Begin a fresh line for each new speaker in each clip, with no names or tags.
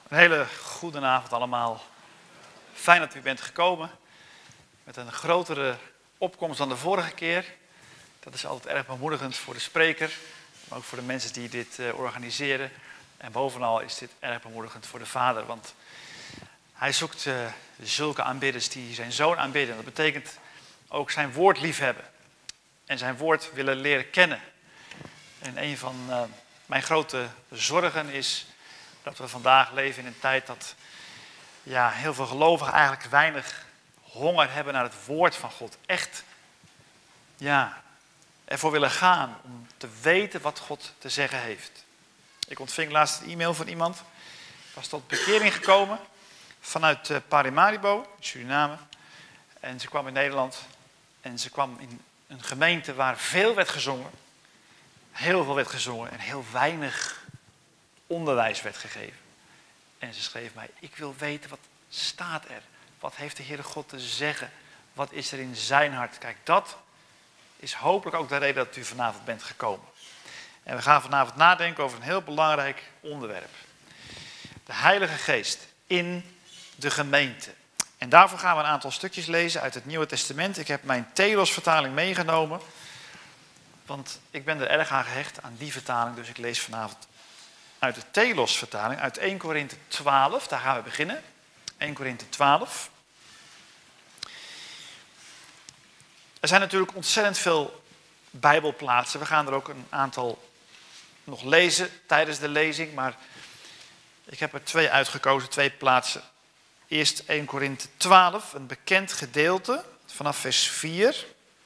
Een hele goede avond allemaal. Fijn dat u bent gekomen. Met een grotere opkomst dan de vorige keer. Dat is altijd erg bemoedigend voor de spreker. Maar ook voor de mensen die dit organiseren. En bovenal is dit erg bemoedigend voor de Vader. Want hij zoekt zulke aanbidders die zijn zoon aanbidden. Dat betekent ook zijn woord liefhebben. En zijn woord willen leren kennen. En een van mijn grote zorgen is dat we vandaag leven in een tijd dat heel veel gelovigen eigenlijk weinig honger hebben naar het woord van God. Echt ervoor willen gaan om te weten wat God te zeggen heeft. Ik ontving laatst een e-mail van iemand. Ik was tot bekering gekomen vanuit Paramaribo, Suriname. En ze kwam in Nederland en ze kwam in een gemeente waar veel werd gezongen. Heel veel werd gezongen en heel weinig onderwijs werd gegeven. En ze schreef mij, ik wil weten wat staat er. Wat heeft de Heere God te zeggen? Wat is er in zijn hart? Kijk, dat is hopelijk ook de reden dat u vanavond bent gekomen. En we gaan vanavond nadenken over een heel belangrijk onderwerp. De Heilige Geest in de gemeente. En daarvoor gaan we een aantal stukjes lezen uit het Nieuwe Testament. Ik heb mijn Telos-vertaling meegenomen. Want ik ben er erg aan gehecht, aan die vertaling. Dus ik lees vanavond uit de Telos-vertaling, uit 1 Korinthe 12. Daar gaan we beginnen. 1 Korinthe 12. Er zijn natuurlijk ontzettend veel Bijbelplaatsen. We gaan er ook een aantal nog lezen tijdens de lezing. Maar ik heb er 2 uitgekozen, 2 plaatsen. Eerst 1 Korinthe 12, een bekend gedeelte vanaf vers 4.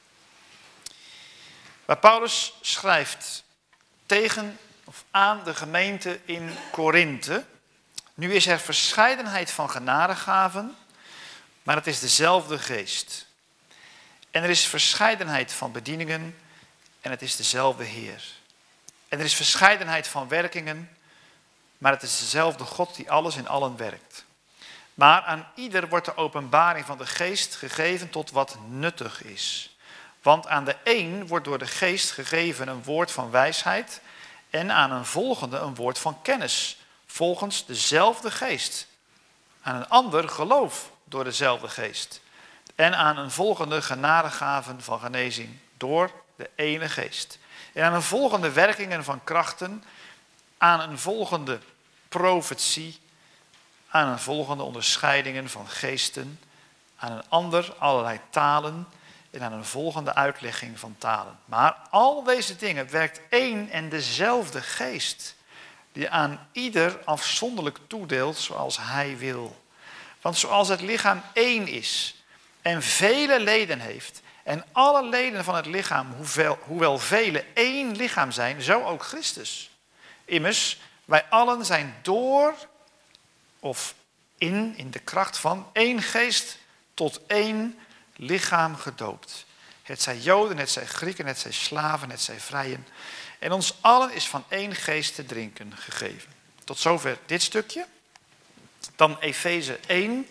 Waar Paulus schrijft tegen of aan de gemeente in Korinthe. Nu is er verscheidenheid van genadegaven, maar het is dezelfde geest. En er is verscheidenheid van bedieningen en het is dezelfde Heer. En er is verscheidenheid van werkingen, maar het is dezelfde God die alles in allen werkt. Maar aan ieder wordt de openbaring van de geest gegeven tot wat nuttig is. Want aan de een wordt door de geest gegeven een woord van wijsheid en aan een volgende een woord van kennis, volgens dezelfde geest. Aan een ander geloof door dezelfde geest. En aan een volgende genadegaven van genezing door de ene geest. En aan een volgende werkingen van krachten, aan een volgende profetie, aan een volgende onderscheidingen van geesten, aan een ander allerlei talen en aan een volgende uitlegging van talen. Maar al deze dingen werkt één en dezelfde geest, die aan ieder afzonderlijk toedeelt zoals hij wil. Want zoals het lichaam één is en vele leden heeft, en alle leden van het lichaam, hoewel vele één lichaam zijn, zo ook Christus. Immers, wij allen zijn door of in de kracht van één geest tot één lichaam gedoopt. Het zij Joden, het zij Grieken, het zij slaven, het zij vrijen. En ons allen is van één geest te drinken gegeven. Tot zover dit stukje. Dan Efeze 1.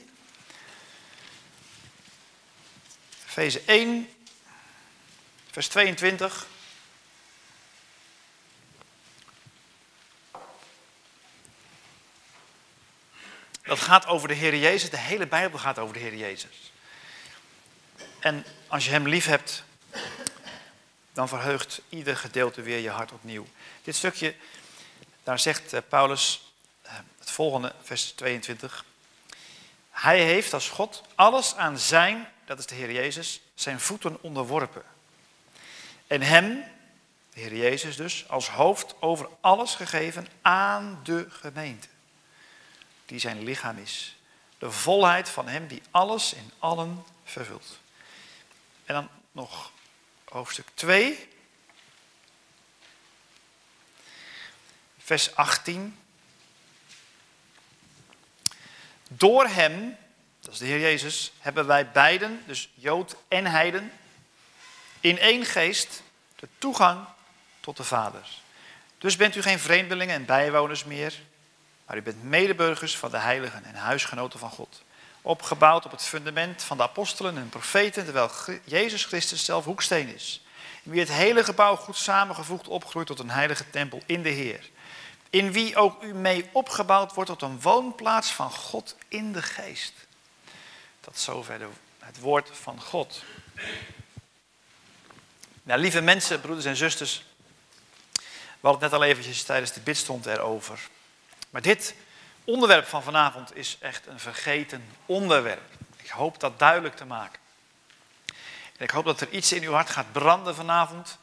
Efeze 1, vers 22. Dat gaat over de Heer Jezus. De hele Bijbel gaat over de Heer Jezus. En als je hem lief hebt, dan verheugt ieder gedeelte weer je hart opnieuw. Dit stukje, daar zegt Paulus het volgende, vers 22. Hij heeft als God alles aan zijn, dat is de Heer Jezus, zijn voeten onderworpen. En hem, de Heer Jezus dus, als hoofd over alles gegeven aan de gemeente. Die zijn lichaam is. De volheid van hem die alles in allen vervult. En dan nog hoofdstuk 2. Vers 18. Door hem, dat is de Heer Jezus, hebben wij beiden, dus Jood en heiden, in één geest de toegang tot de Vader. Dus bent u geen vreemdelingen en bijwoners meer, maar u bent medeburgers van de heiligen en huisgenoten van God. Opgebouwd op het fundament van de apostelen en profeten, terwijl Jezus Christus zelf hoeksteen is. In wie het hele gebouw goed samengevoegd opgroeit tot een heilige tempel in de Heer. in wie ook u mee opgebouwd wordt tot een woonplaats van God in de geest. Tot zover het woord van God. Nou, lieve mensen, broeders en zusters, we hadden het net al eventjes tijdens de bidstond erover. Maar dit onderwerp van vanavond is echt een vergeten onderwerp. Ik hoop dat duidelijk te maken. En ik hoop dat er iets in uw hart gaat branden vanavond.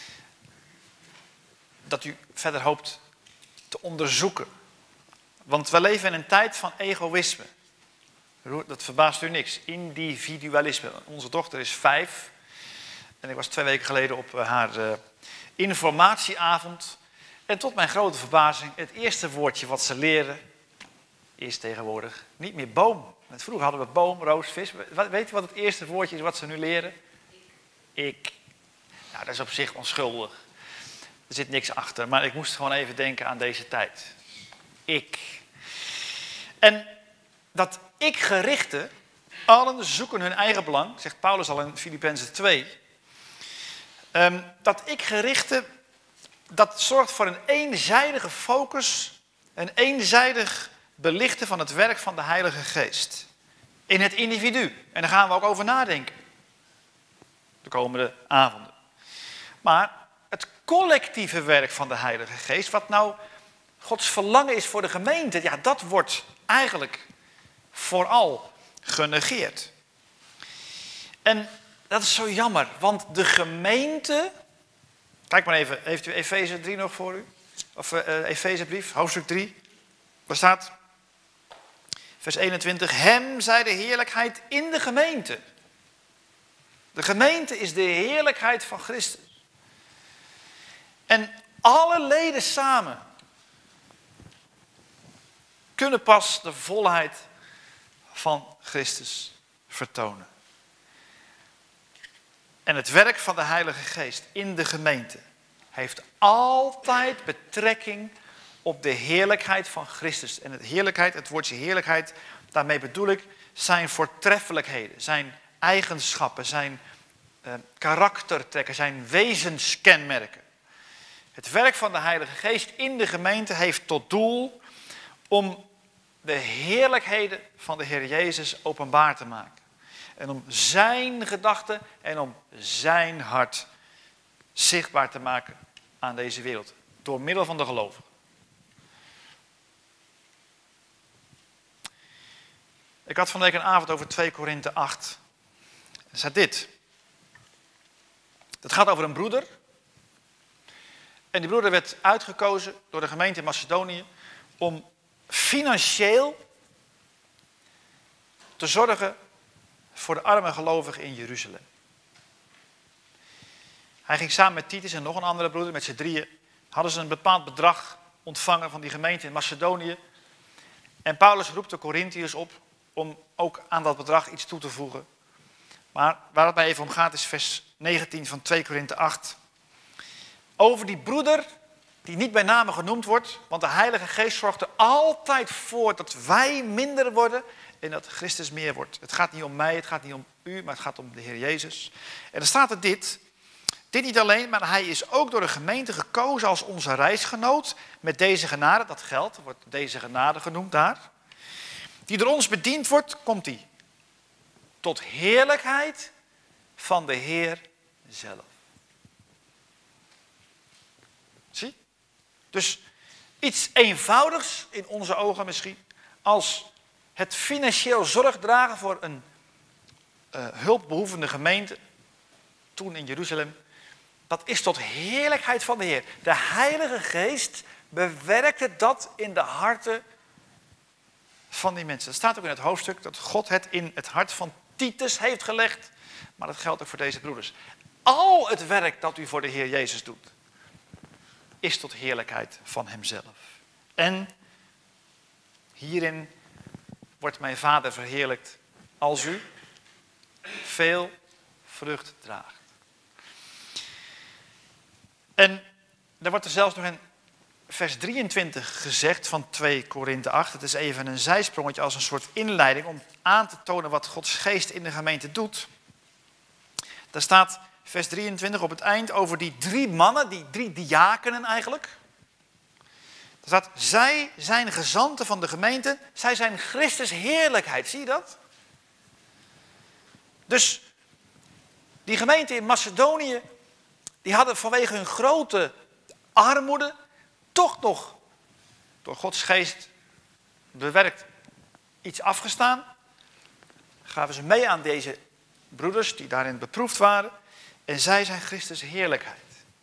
Dat u verder hoopt te onderzoeken. Want we leven in een tijd van egoïsme. Dat verbaast u niks. Individualisme. Onze dochter is 5. En ik was 2 weken geleden op haar informatieavond. En tot mijn grote verbazing, het eerste woordje wat ze leren is tegenwoordig niet meer boom. Vroeger hadden we boom, roos, vis. Weet je wat het eerste woordje is wat ze nu leren? Ik. Nou, dat is op zich onschuldig. Er zit niks achter, maar ik moest gewoon even denken aan deze tijd. Ik. En dat ik-gerichte, allen zoeken hun eigen belang, zegt Paulus al in Filippenzen 2. Dat ik-gerichte, dat zorgt voor een eenzijdige focus, een eenzijdig belichten van het werk van de Heilige Geest. In het individu. En daar gaan we ook over nadenken. De komende avonden. Maar het collectieve werk van de Heilige Geest, wat nou Gods verlangen is voor de gemeente, ja, dat wordt eigenlijk vooral genegeerd. En dat is zo jammer, want de gemeente, kijk maar even, heeft u Efeze 3 nog voor u? Of Efezebrief, hoofdstuk 3. Daar staat, vers 21, hem zij de heerlijkheid in de gemeente. De gemeente is de heerlijkheid van Christus. En alle leden samen kunnen pas de volheid van Christus vertonen. En het werk van de Heilige Geest in de gemeente heeft altijd betrekking op de heerlijkheid van Christus. En het woordje heerlijkheid, daarmee bedoel ik zijn voortreffelijkheden, zijn eigenschappen, zijn karaktertrekken, zijn wezenskenmerken. Het werk van de Heilige Geest in de gemeente heeft tot doel om de heerlijkheden van de Heer Jezus openbaar te maken. En om zijn gedachten en om zijn hart zichtbaar te maken aan deze wereld. Door middel van de gelovigen. Ik had van de week een avond over 2 Korinthe 8. Er staat dit. Het gaat over een broeder. En die broeder werd uitgekozen door de gemeente in Macedonië om financieel te zorgen voor de arme gelovigen in Jeruzalem. Hij ging samen met Titus en nog een andere broeder, met z'n drieën, hadden ze een bepaald bedrag ontvangen van die gemeente in Macedonië. En Paulus roept de Korintiërs op om ook aan dat bedrag iets toe te voegen. Maar waar het mij even om gaat is vers 19 van 2 Korinthe 8. Over die broeder die niet bij name genoemd wordt, want de Heilige Geest zorgt er altijd voor dat wij minder worden en dat Christus meer wordt. Het gaat niet om mij, het gaat niet om u, maar het gaat om de Heer Jezus. En dan staat er dit. Dit niet alleen, maar hij is ook door de gemeente gekozen als onze reisgenoot met deze genade. Dat geldt, wordt deze genade genoemd daar. Die door ons bediend wordt, komt hij tot heerlijkheid van de Heer zelf. Zie? Dus iets eenvoudigs in onze ogen misschien, als het financieel zorg dragen voor een hulpbehoevende gemeente, toen in Jeruzalem, dat is tot heerlijkheid van de Heer. De Heilige Geest bewerkte dat in de harten van die mensen. Het staat ook in het hoofdstuk dat God het in het hart van Titus heeft gelegd, maar dat geldt ook voor deze broeders. Al het werk dat u voor de Heer Jezus doet, is tot heerlijkheid van hemzelf. En hierin wordt mijn Vader verheerlijkt als u veel vrucht draagt. En daar wordt er zelfs nog in vers 23 gezegd van 2 Korinthe 8. Het is even een zijsprongetje als een soort inleiding om aan te tonen wat Gods geest in de gemeente doet. Daar staat vers 23 op het eind over die 3 mannen, die 3 diakenen eigenlijk. staat, zij zijn gezanten van de gemeente, zij zijn Christus heerlijkheid. Zie je dat? Dus die gemeente in Macedonië, die hadden vanwege hun grote armoede toch nog door Gods geest bewerkt iets afgestaan. Gaven ze mee aan deze broeders die daarin beproefd waren. En zij zijn Christus heerlijkheid.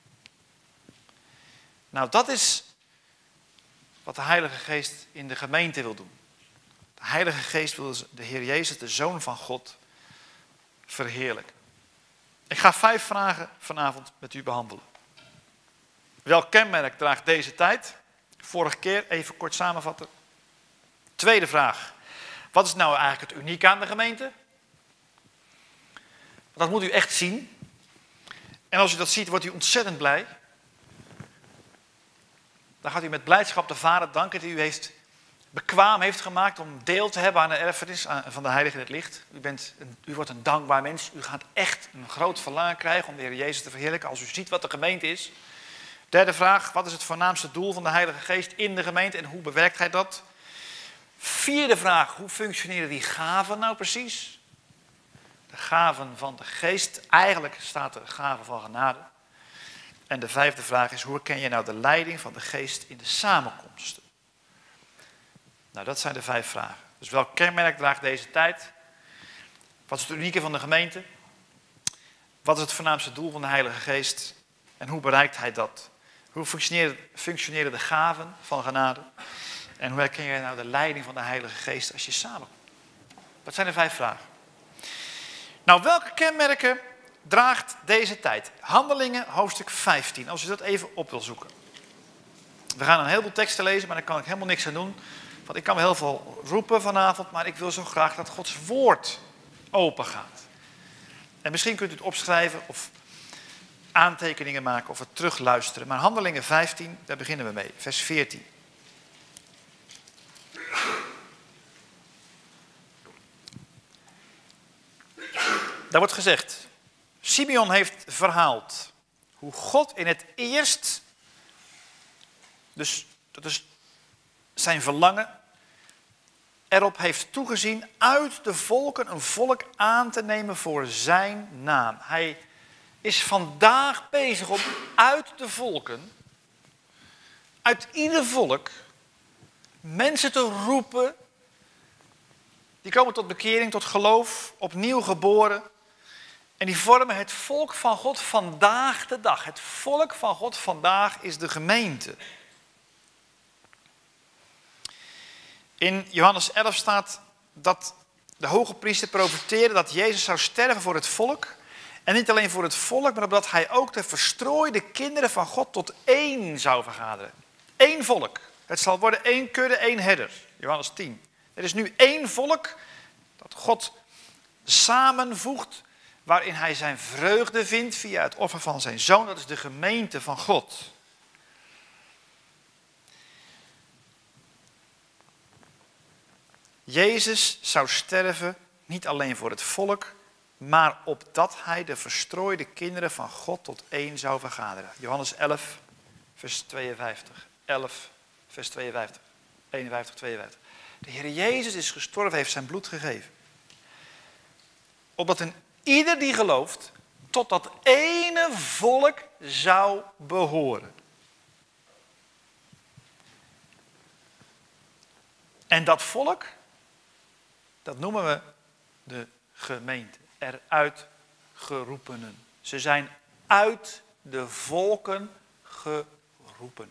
Nou, dat is wat de Heilige Geest in de gemeente wil doen. De Heilige Geest wil de Heer Jezus, de Zoon van God, verheerlijken. Ik ga 5 vragen vanavond met u behandelen. Welk kenmerk draagt deze tijd? Vorige keer, even kort samenvatten. Tweede vraag. Wat is nou eigenlijk het unieke aan de gemeente? Dat moet u echt zien. En als u dat ziet, wordt u ontzettend blij. Dan gaat u met blijdschap de Vader danken die u bekwaam heeft gemaakt om deel te hebben aan de erfenis van de Heilige in het licht. U wordt een dankbaar mens. U gaat echt een groot verlangen krijgen om de Heer Jezus te verheerlijken als u ziet wat de gemeente is. Derde vraag, wat is het voornaamste doel van de Heilige Geest in de gemeente en hoe bewerkt hij dat? Vierde vraag, hoe functioneren die gaven nou precies? De gaven van de Geest, eigenlijk staat er gaven van genade. En de vijfde vraag is, hoe herken je nou de leiding van de Geest in de samenkomsten? Nou, dat zijn de 5 vragen. Dus welk kenmerk draagt deze tijd? Wat is het unieke van de gemeente? Wat is het voornaamste doel van de Heilige Geest? En hoe bereikt hij dat? Hoe functioneren de gaven van genade? En hoe herken je nou de leiding van de Heilige Geest als je samenkomt? Dat zijn de 5 vragen. Nou, welke kenmerken draagt deze tijd? Handelingen, hoofdstuk 15, als u dat even op wil zoeken. We gaan een heleboel teksten lezen, maar daar kan ik helemaal niks aan doen. Want ik kan wel heel veel roepen vanavond, maar ik wil zo graag dat Gods woord open gaat. En misschien kunt u het opschrijven of aantekeningen maken of het terugluisteren. Maar Handelingen 15, daar beginnen we mee, vers 14. Daar wordt gezegd, Simeon heeft verhaald hoe God in het eerst, dus dat is zijn verlangen, erop heeft toegezien uit de volken een volk aan te nemen voor zijn naam. Hij is vandaag bezig om uit de volken, uit ieder volk, mensen te roepen. Die komen tot bekering, tot geloof, opnieuw geboren. En die vormen het volk van God vandaag de dag. Het volk van God vandaag is de gemeente. In Johannes 11 staat dat de hoge priester profeteerde dat Jezus zou sterven voor het volk. En niet alleen voor het volk, maar omdat hij ook de verstrooide kinderen van God tot één zou vergaderen. Eén volk. Het zal worden één kudde, één herder. Johannes 10. Er is nu één volk dat God samenvoegt, waarin hij zijn vreugde vindt via het offer van zijn zoon. Dat is de gemeente van God. Jezus zou sterven niet alleen voor het volk, maar opdat hij de verstrooide kinderen van God tot één zou vergaderen. Johannes 11, vers 52. 11, vers 52. 51, 52. De Heer Jezus is gestorven, heeft zijn bloed gegeven. Opdat een ieder die gelooft tot dat ene volk zou behoren. En dat volk, dat noemen we de gemeente. Eruit geroepenen. Ze zijn uit de volken geroepen.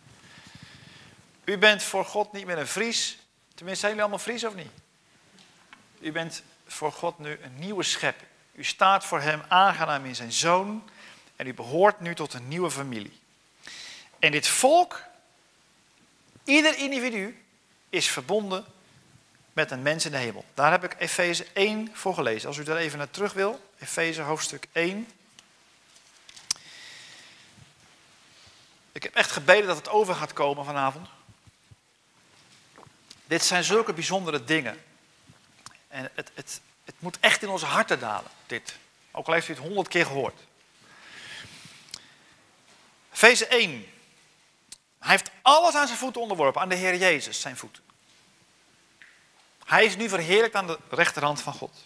U bent voor God niet meer een Fries. Tenminste, zijn jullie allemaal Fries of niet? U bent voor God nu een nieuwe schepping. U staat voor hem aangenaam in zijn zoon. En u behoort nu tot een nieuwe familie. En dit volk, ieder individu, is verbonden met een mens in de hemel. Daar heb ik Efeze 1 voor gelezen. Als u daar even naar terug wil. Efeze hoofdstuk 1. Ik heb echt gebeden dat het over gaat komen vanavond. Dit zijn zulke bijzondere dingen. En het moet echt in onze harten dalen, dit. Ook al heeft u het 100 keer gehoord. Efeze 1. Hij heeft alles aan zijn voeten onderworpen, aan de Heer Jezus, zijn voeten. Hij is nu verheerlijkt aan de rechterhand van God.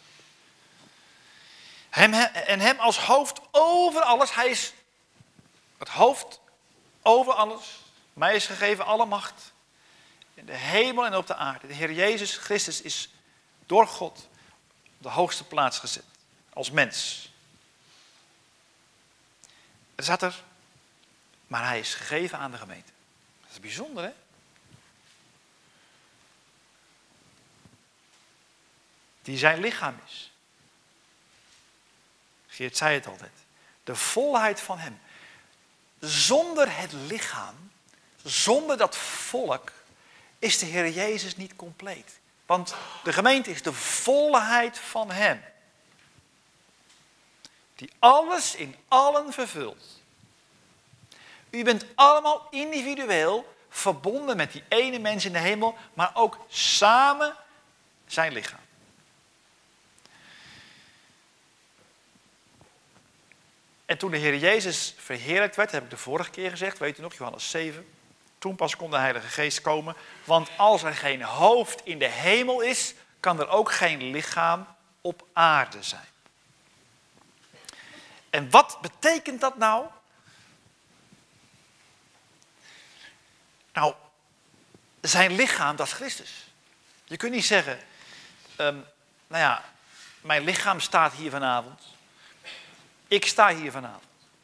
Hem als hoofd over alles. Hij is het hoofd over alles. Mij is gegeven alle macht. In de hemel en op de aarde. De Heer Jezus Christus is door God op de hoogste plaats gezet. Als mens. Er staat er. Maar hij is gegeven aan de gemeente. Dat is bijzonder, hè? Die zijn lichaam is. Geert zei het altijd. De volheid van hem. Zonder het lichaam, zonder dat volk, is de Heer Jezus niet compleet. Want de gemeente is de volheid van hem. Die alles in allen vervult. U bent allemaal individueel verbonden met die ene mens in de hemel, maar ook samen zijn lichaam. En toen de Heer Jezus verheerlijkt werd, heb ik de vorige keer gezegd, weet u nog, Johannes 7. Toen pas kon de Heilige Geest komen. Want als er geen hoofd in de hemel is, kan er ook geen lichaam op aarde zijn. En wat betekent dat nou? Nou, zijn lichaam, dat is Christus. Je kunt niet zeggen, mijn lichaam staat hier vanavond. Ik sta hier vanavond.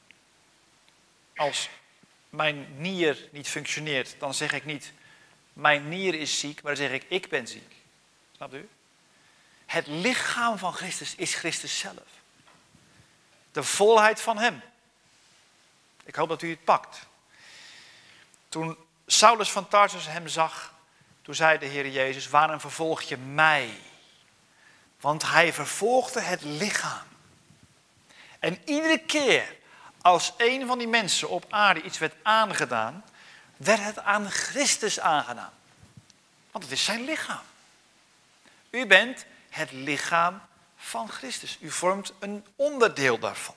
Als mijn nier niet functioneert, dan zeg ik niet, mijn nier is ziek, maar dan zeg ik ben ziek. Snapt u? Het lichaam van Christus is Christus zelf. De volheid van hem. Ik hoop dat u het pakt. Toen Saulus van Tarsus hem zag, toen zei de Heer Jezus, waarom vervolg je mij? Want hij vervolgde het lichaam. En iedere keer als een van die mensen op aarde iets werd aangedaan, werd het aan Christus aangedaan. Want het is zijn lichaam. U bent het lichaam van Christus. U vormt een onderdeel daarvan.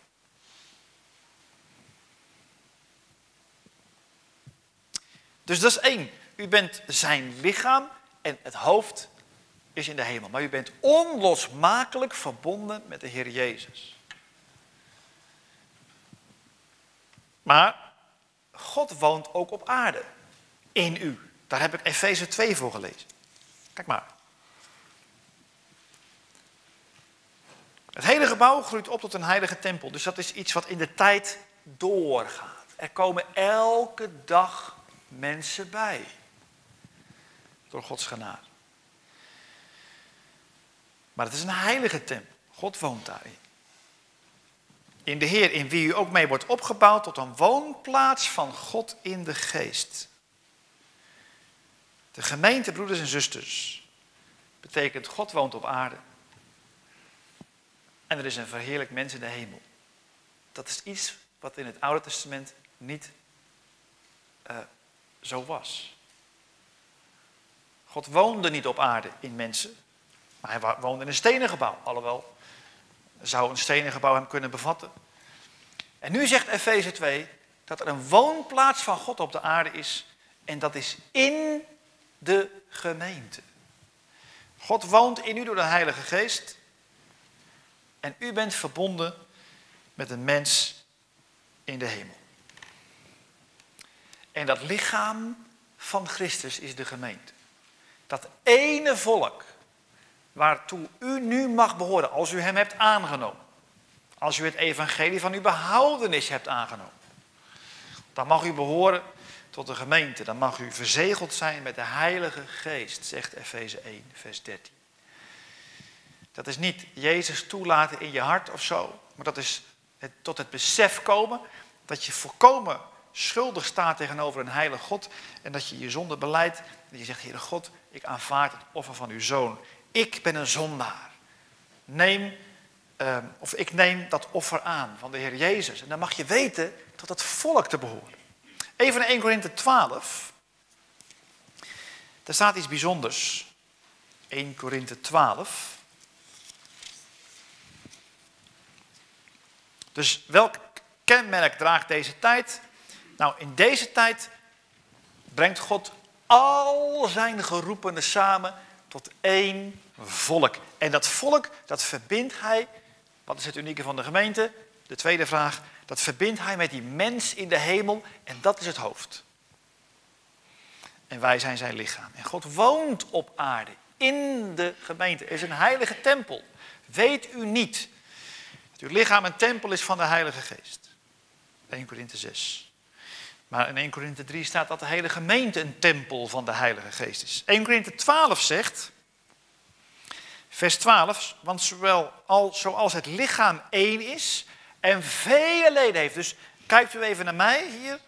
Dus dat is één. U bent zijn lichaam en het hoofd is in de hemel. Maar u bent onlosmakelijk verbonden met de Heer Jezus. Maar God woont ook op aarde. In u. Daar heb ik Efeze 2 voor gelezen. Kijk maar. Het hele gebouw groeit op tot een heilige tempel. Dus dat is iets wat in de tijd doorgaat. Er komen elke dag mensen bij. Door Gods genade. Maar het is een heilige tempel. God woont daarin. In de Heer, in wie u ook mee wordt opgebouwd tot een woonplaats van God in de geest. De gemeente, broeders en zusters, betekent God woont op aarde. En er is een verheerlijk mens in de hemel. Dat is iets wat in het Oude Testament niet zo was. God woonde niet op aarde in mensen, maar hij woonde in een stenen gebouw. Alhoewel, zou een stenen gebouw hem kunnen bevatten. En nu zegt Efeze 2 dat er een woonplaats van God op de aarde is. En dat is in de gemeente. God woont in u door de Heilige Geest. En u bent verbonden met een mens in de hemel. En dat lichaam van Christus is de gemeente. Dat ene volk waartoe u nu mag behoren als u hem hebt aangenomen. Als u het evangelie van uw behoudenis hebt aangenomen. Dan mag u behoren tot de gemeente. Dan mag u verzegeld zijn met de Heilige Geest, zegt Efeze 1, vers 13. Dat is niet Jezus toelaten in je hart of zo. Maar dat is tot het besef komen dat je volkomen schuldig staat tegenover een heilige God. En dat je je zonde belijdt. En je zegt, Heere God, ik aanvaard het offer van uw Zoon. Ik ben een zondaar. Ik neem dat offer aan van de Heer Jezus. En dan mag je weten tot het volk te behoren. Even naar 1 Korinthe 12. Daar staat iets bijzonders. 1 Korinthe 12. Dus welk kenmerk draagt deze tijd? Nou, in deze tijd brengt God al zijn geroepenen samen tot één volk. En dat volk, dat verbindt hij, wat is het unieke van de gemeente? De tweede vraag, dat verbindt hij met die mens in de hemel en dat is het hoofd. En wij zijn zijn lichaam. En God woont op aarde, in de gemeente. Er is een heilige tempel. Weet u niet dat uw lichaam een tempel is van de Heilige Geest? 1 Korinthe 6. Maar in 1 Korinthe 3 staat dat de hele gemeente een tempel van de Heilige Geest is. 1 Korinthe 12 zegt, vers 12, want zoals het lichaam één is en vele leden heeft. Dus kijkt u even naar mij hier.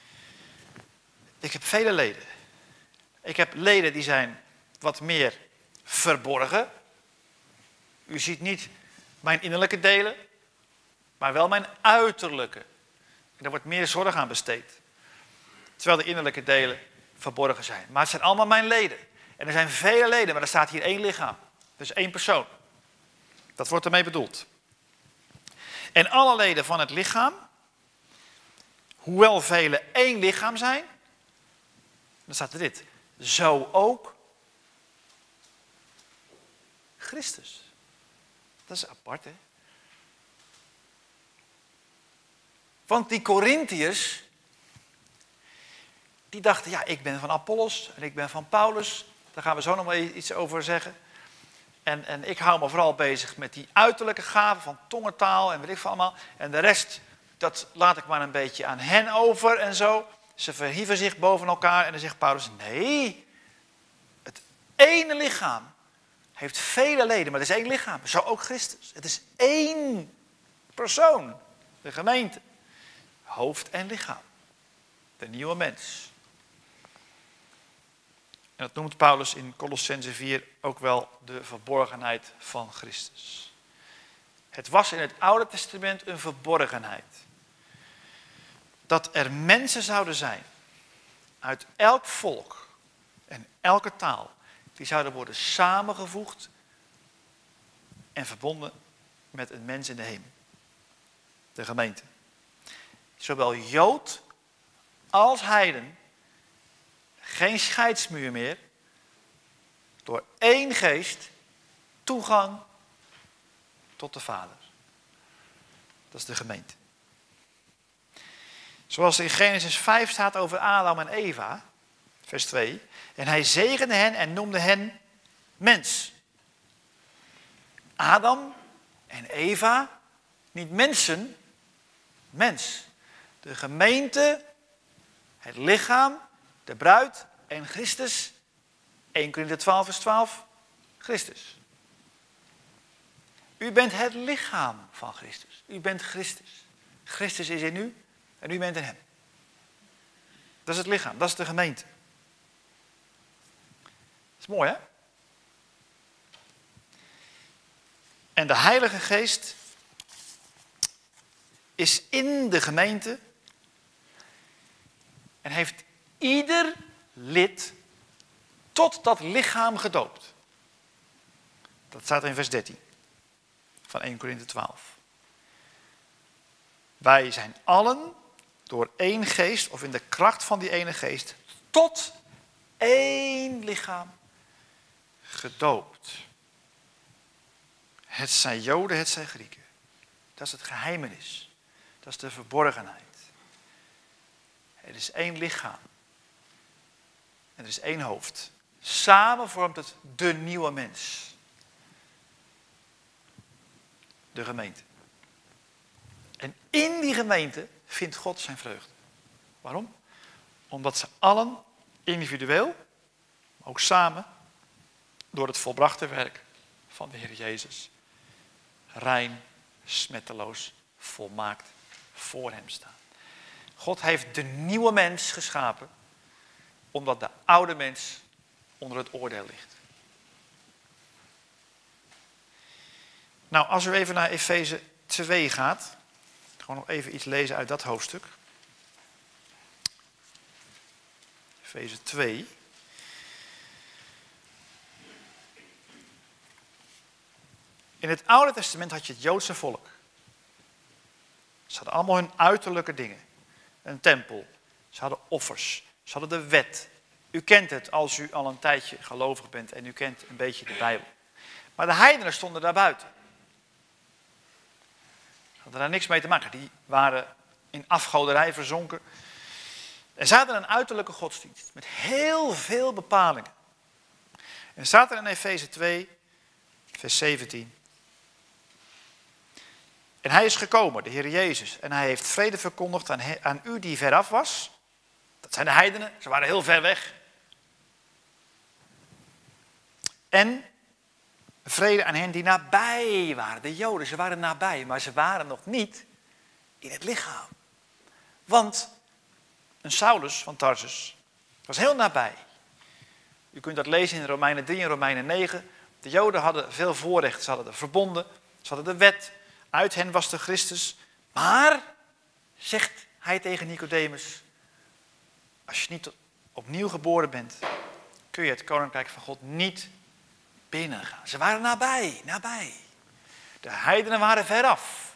Ik heb vele leden. Ik heb leden die zijn wat meer verborgen. U ziet niet mijn innerlijke delen, maar wel mijn uiterlijke. En daar wordt meer zorg aan besteed. Terwijl de innerlijke delen verborgen zijn. Maar het zijn allemaal mijn leden. En er zijn vele leden, maar er staat hier één lichaam. Dus één persoon. Dat wordt ermee bedoeld. En alle leden van het lichaam, hoewel vele één lichaam zijn, dan staat er dit. Zo ook Christus. Dat is apart, hè? Want die Korintiërs, die dachten, ja, ik ben van Apollos en ik ben van Paulus. Daar gaan we zo nog wel iets over zeggen. En ik hou me vooral bezig met die uiterlijke gaven van tongentaal en weet ik veel allemaal. En de rest, dat laat ik maar een beetje aan hen over en zo. Ze verhieven zich boven elkaar en dan zegt Paulus, nee, het ene lichaam heeft vele leden, maar het is één lichaam. Zo ook Christus. Het is één persoon, de gemeente. Hoofd en lichaam. De nieuwe mens. En dat noemt Paulus in Kolossenzen 4 ook wel de verborgenheid van Christus. Het was in het Oude Testament een verborgenheid. Dat er mensen zouden zijn uit elk volk en elke taal. Die zouden worden samengevoegd en verbonden met een mens in de hemel. De gemeente. Zowel Jood als heiden. Geen scheidsmuur meer. Door één geest toegang tot de Vader. Dat is de gemeente. Zoals in Genesis 5 staat over Adam en Eva. Vers 2. En hij zegende hen en noemde hen mens. Adam en Eva, niet mensen, mens. De gemeente, het lichaam, de bruid en Christus. 1 Korinthe 12 vers 12, Christus. U bent het lichaam van Christus. U bent Christus. Christus is in u en u bent in hem. Dat is het lichaam, dat is de gemeente. Dat is mooi, hè? En de Heilige Geest is in de gemeente en heeft ieder lid tot dat lichaam gedoopt. Dat staat in vers 13 van 1 Korinthe 12. Wij zijn allen door één geest of in de kracht van die ene geest tot één lichaam gedoopt. Het zijn Joden, het zijn Grieken. Dat is het geheimenis. Dat is de verborgenheid. Het is één lichaam. En er is één hoofd. Samen vormt het de nieuwe mens. De gemeente. En in die gemeente vindt God zijn vreugde. Waarom? Omdat ze allen individueel, maar ook samen, door het volbrachte werk van de Heer Jezus, rein, smetteloos, volmaakt voor hem staan. God heeft de nieuwe mens geschapen, omdat de oude mens onder het oordeel ligt. Nou, als u even naar Efeze 2 gaat, gewoon nog even iets lezen uit dat hoofdstuk. Efeze 2. In het Oude Testament had je het Joodse volk. Ze hadden allemaal hun uiterlijke dingen. Een tempel. Ze hadden offers. Ze hadden de wet. U kent het als u al een tijdje gelovig bent en u kent een beetje de Bijbel. Maar de heidenen stonden daar buiten. Ze hadden daar niks mee te maken. Die waren in afgoderij verzonken. En ze hadden een uiterlijke godsdienst met heel veel bepalingen. En staat er in Efeze 2, vers 17. En hij is gekomen, de Heer Jezus, en hij heeft vrede verkondigd aan u die veraf was. Dat zijn de heidenen, ze waren heel ver weg. En vrede aan hen die nabij waren, de Joden, ze waren nabij, maar ze waren nog niet in het lichaam. Want een Saulus van Tarsus was heel nabij. U kunt dat lezen in Romeinen 3 en Romeinen 9. De Joden hadden veel voorrecht, ze hadden de verbonden, ze hadden de wet. Uit hen was de Christus. Maar, zegt hij tegen Nicodemus, als je niet opnieuw geboren bent, kun je het koninkrijk van God niet binnengaan. Ze waren nabij. De heidenen waren veraf.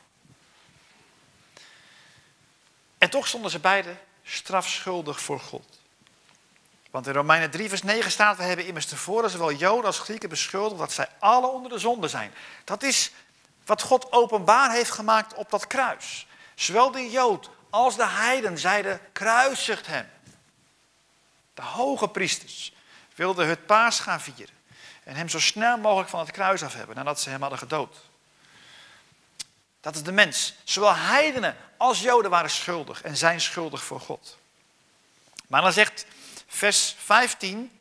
En toch stonden ze beiden strafschuldig voor God. Want in Romeinen 3 vers 9 staat, we hebben immers tevoren zowel Joden als Grieken beschuldigd dat zij alle onder de zonde zijn. Dat is wat God openbaar heeft gemaakt op dat kruis. Zowel de Jood als de heiden zeiden, kruisigt hem. De hoge priesters wilden het paas gaan vieren. En hem zo snel mogelijk van het kruis af hebben, nadat ze hem hadden gedood. Dat is de mens. Zowel heidenen als Joden waren schuldig en zijn schuldig voor God. Maar dan zegt vers 15...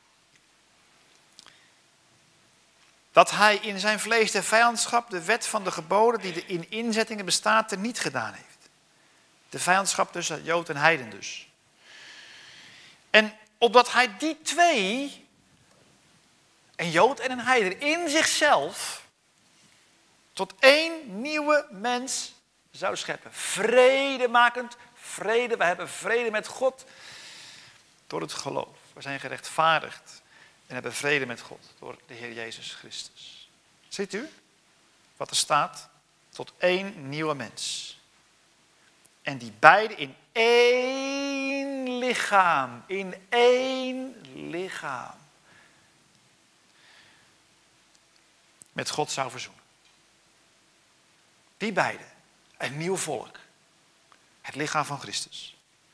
dat hij in zijn vlees de vijandschap, de wet van de geboden die in inzettingen bestaat, er niet gedaan heeft. De vijandschap tussen Jood en heiden dus. En opdat hij die twee, een Jood en een heiden, in zichzelf tot één nieuwe mens zou scheppen. Vredemakend, vrede, we hebben vrede met God door het geloof. We zijn gerechtvaardigd. En hebben vrede met God door de Heer Jezus Christus. Ziet u wat er staat? Tot één nieuwe mens. En die beide in één lichaam. In één lichaam. Met God zou verzoenen. Die beide. Een nieuw volk. Het lichaam van Christus.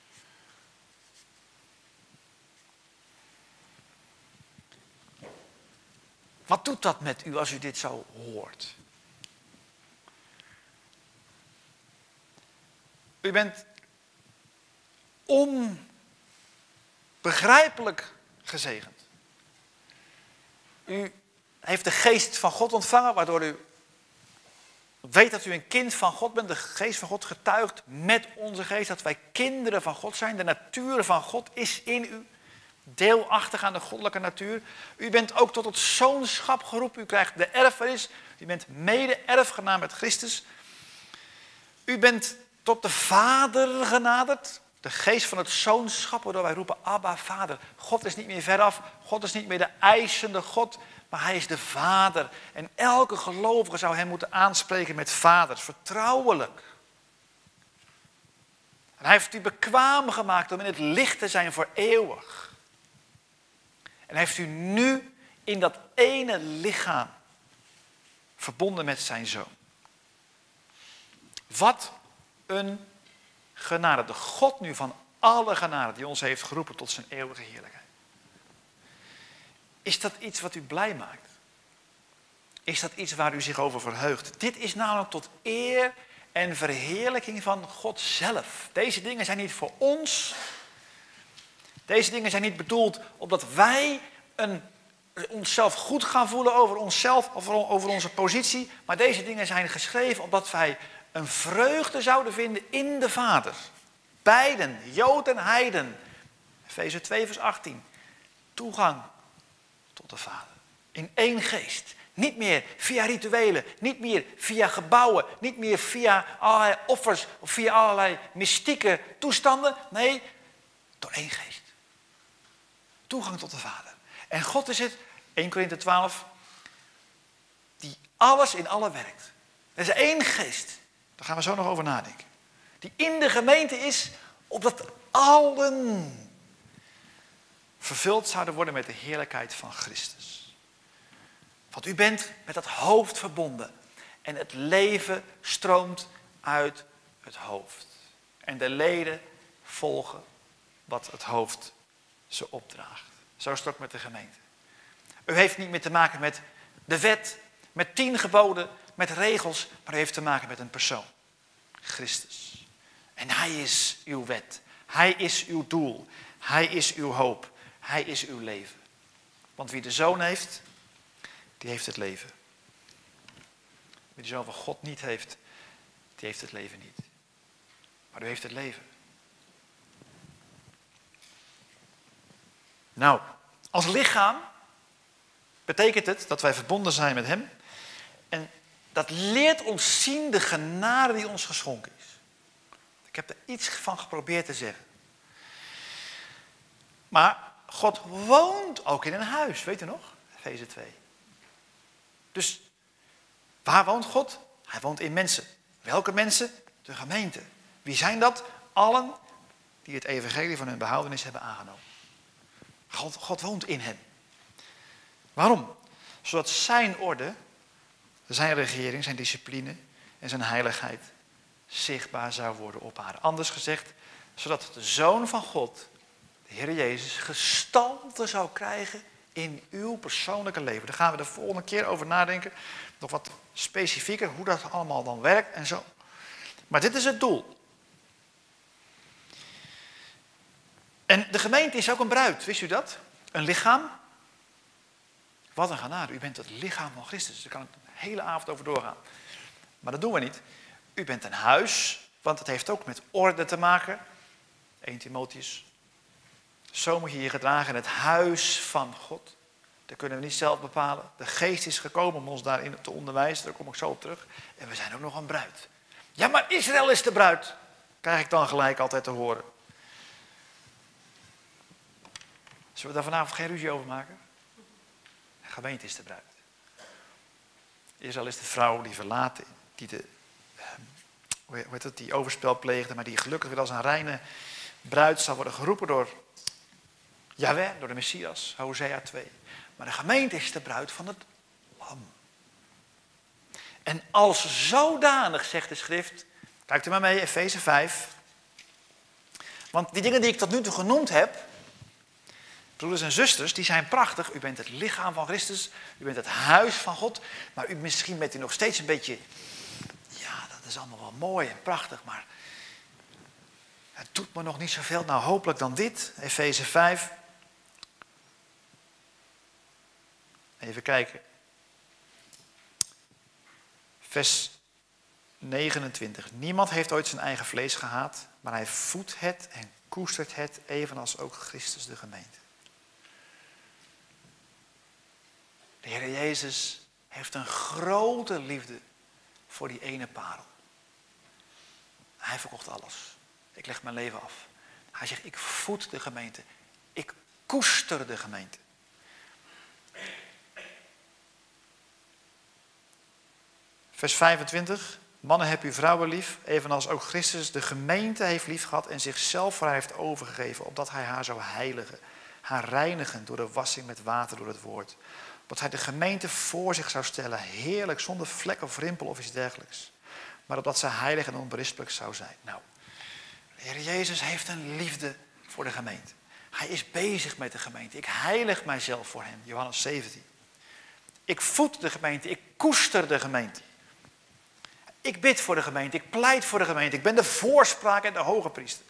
Wat doet dat met u als u dit zo hoort? U bent onbegrijpelijk gezegend. U heeft de geest van God ontvangen, waardoor u weet dat u een kind van God bent. De geest van God getuigt met onze geest dat wij kinderen van God zijn. De natuur van God is in u. Deelachtig aan de goddelijke natuur. U bent ook tot het zoonschap geroepen. U krijgt de erfenis. U bent mede-erfgenaam met Christus. U bent tot de Vader genaderd. De geest van het zoonschap, waardoor wij roepen, Abba, Vader. God is niet meer veraf. God is niet meer de eisende God. Maar hij is de Vader. En elke gelovige zou hem moeten aanspreken met Vader. Vertrouwelijk. En hij heeft u bekwaam gemaakt om in het licht te zijn voor eeuwig. En heeft u nu in dat ene lichaam verbonden met zijn zoon. Wat een genade. De God nu van alle genade die ons heeft geroepen tot zijn eeuwige heerlijkheid. Is dat iets wat u blij maakt? Is dat iets waar u zich over verheugt? Dit is namelijk tot eer en verheerlijking van God zelf. Deze dingen zijn niet voor ons. Deze dingen zijn niet bedoeld opdat wij onszelf goed gaan voelen over onszelf of over onze positie. Maar deze dingen zijn geschreven opdat wij een vreugde zouden vinden in de Vader. Beiden, Jood en heiden. Efeze 2 vers 18. Toegang tot de Vader. In één geest. Niet meer via rituelen, niet meer via gebouwen, niet meer via allerlei offers of via allerlei mystieke toestanden. Nee, door één geest. Toegang tot de Vader. En God is het, 1 Korinthe 12, die alles in alle werkt. Er is één geest, daar gaan we zo nog over nadenken. Die in de gemeente is, opdat allen vervuld zouden worden met de heerlijkheid van Christus. Want u bent met dat hoofd verbonden. En het leven stroomt uit het hoofd. En de leden volgen wat het hoofd ze opdraagt. Zo is het ook met de gemeente. U heeft niet meer te maken met de wet, met 10 geboden, met regels, maar u heeft te maken met een persoon. Christus. En hij is uw wet. Hij is uw doel. Hij is uw hoop. Hij is uw leven. Want wie de Zoon heeft, die heeft het leven. Wie de Zoon van God niet heeft, die heeft het leven niet. Maar u heeft het leven. Nou, als lichaam betekent het dat wij verbonden zijn met hem. En dat leert ons zien de genade die ons geschonken is. Ik heb er iets van geprobeerd te zeggen. Maar God woont ook in een huis, weet u nog? Efeze 2. Dus waar woont God? Hij woont in mensen. Welke mensen? De gemeente. Wie zijn dat? Allen die het evangelie van hun behoudenis hebben aangenomen. God woont in hen. Waarom? Zodat zijn orde, zijn regering, zijn discipline en zijn heiligheid zichtbaar zou worden op aarde. Anders gezegd, zodat de Zoon van God, de Heer Jezus, gestalte zou krijgen in uw persoonlijke leven. Daar gaan we de volgende keer over nadenken. Nog wat specifieker, hoe dat allemaal dan werkt en zo. Maar dit is het doel. En de gemeente is ook een bruid, wist u dat? Een lichaam. Wat een genade, u bent het lichaam van Christus. Daar kan ik de hele avond over doorgaan. Maar dat doen we niet. U bent een huis, want het heeft ook met orde te maken. 1 Timotheus. Zo moet je je gedragen in het huis van God. Dat kunnen we niet zelf bepalen. De geest is gekomen om ons daarin te onderwijzen. Daar kom ik zo op terug. En we zijn ook nog een bruid. Ja, maar Israël is de bruid. Krijg ik dan gelijk altijd te horen. Zullen we daar vanavond geen ruzie over maken? De gemeente is de bruid. Israël is de vrouw die verlaten, die overspel pleegde, maar die gelukkig weer als een reine bruid zal worden geroepen door Jahweh, door de Messias, Hosea 2. Maar de gemeente is de bruid van het lam. En als zodanig, zegt de schrift, kijkt u maar mee, Efeze 5. Want die dingen die ik tot nu toe genoemd heb, broeders en zusters, die zijn prachtig. U bent het lichaam van Christus, u bent het huis van God. Maar misschien bent u nog steeds een beetje, ja, dat is allemaal wel mooi en prachtig, maar het doet me nog niet zoveel. Nou, hopelijk dan dit, Efeze 5. Even kijken. Vers 29. Niemand heeft ooit zijn eigen vlees gehaat, maar hij voedt het en koestert het, evenals ook Christus de gemeente. De Heer Jezus heeft een grote liefde voor die ene parel. Hij verkocht alles. Ik leg mijn leven af. Hij zegt, ik voed de gemeente. Ik koester de gemeente. Vers 25. Mannen, heb uw vrouwen lief, evenals ook Christus de gemeente heeft lief gehad en zichzelf voor haar heeft overgegeven, opdat hij haar zou heiligen, haar reinigen door de wassing met water door het woord. Dat hij de gemeente voor zich zou stellen, heerlijk, zonder vlek of rimpel of iets dergelijks. Maar opdat zij heilig en onberispelijk zou zijn. Nou, de Heer Jezus heeft een liefde voor de gemeente. Hij is bezig met de gemeente. Ik heilig mijzelf voor hem, Johannes 17. Ik voed de gemeente, ik koester de gemeente. Ik bid voor de gemeente, ik pleit voor de gemeente. Ik ben de voorspraak en de hoge priester.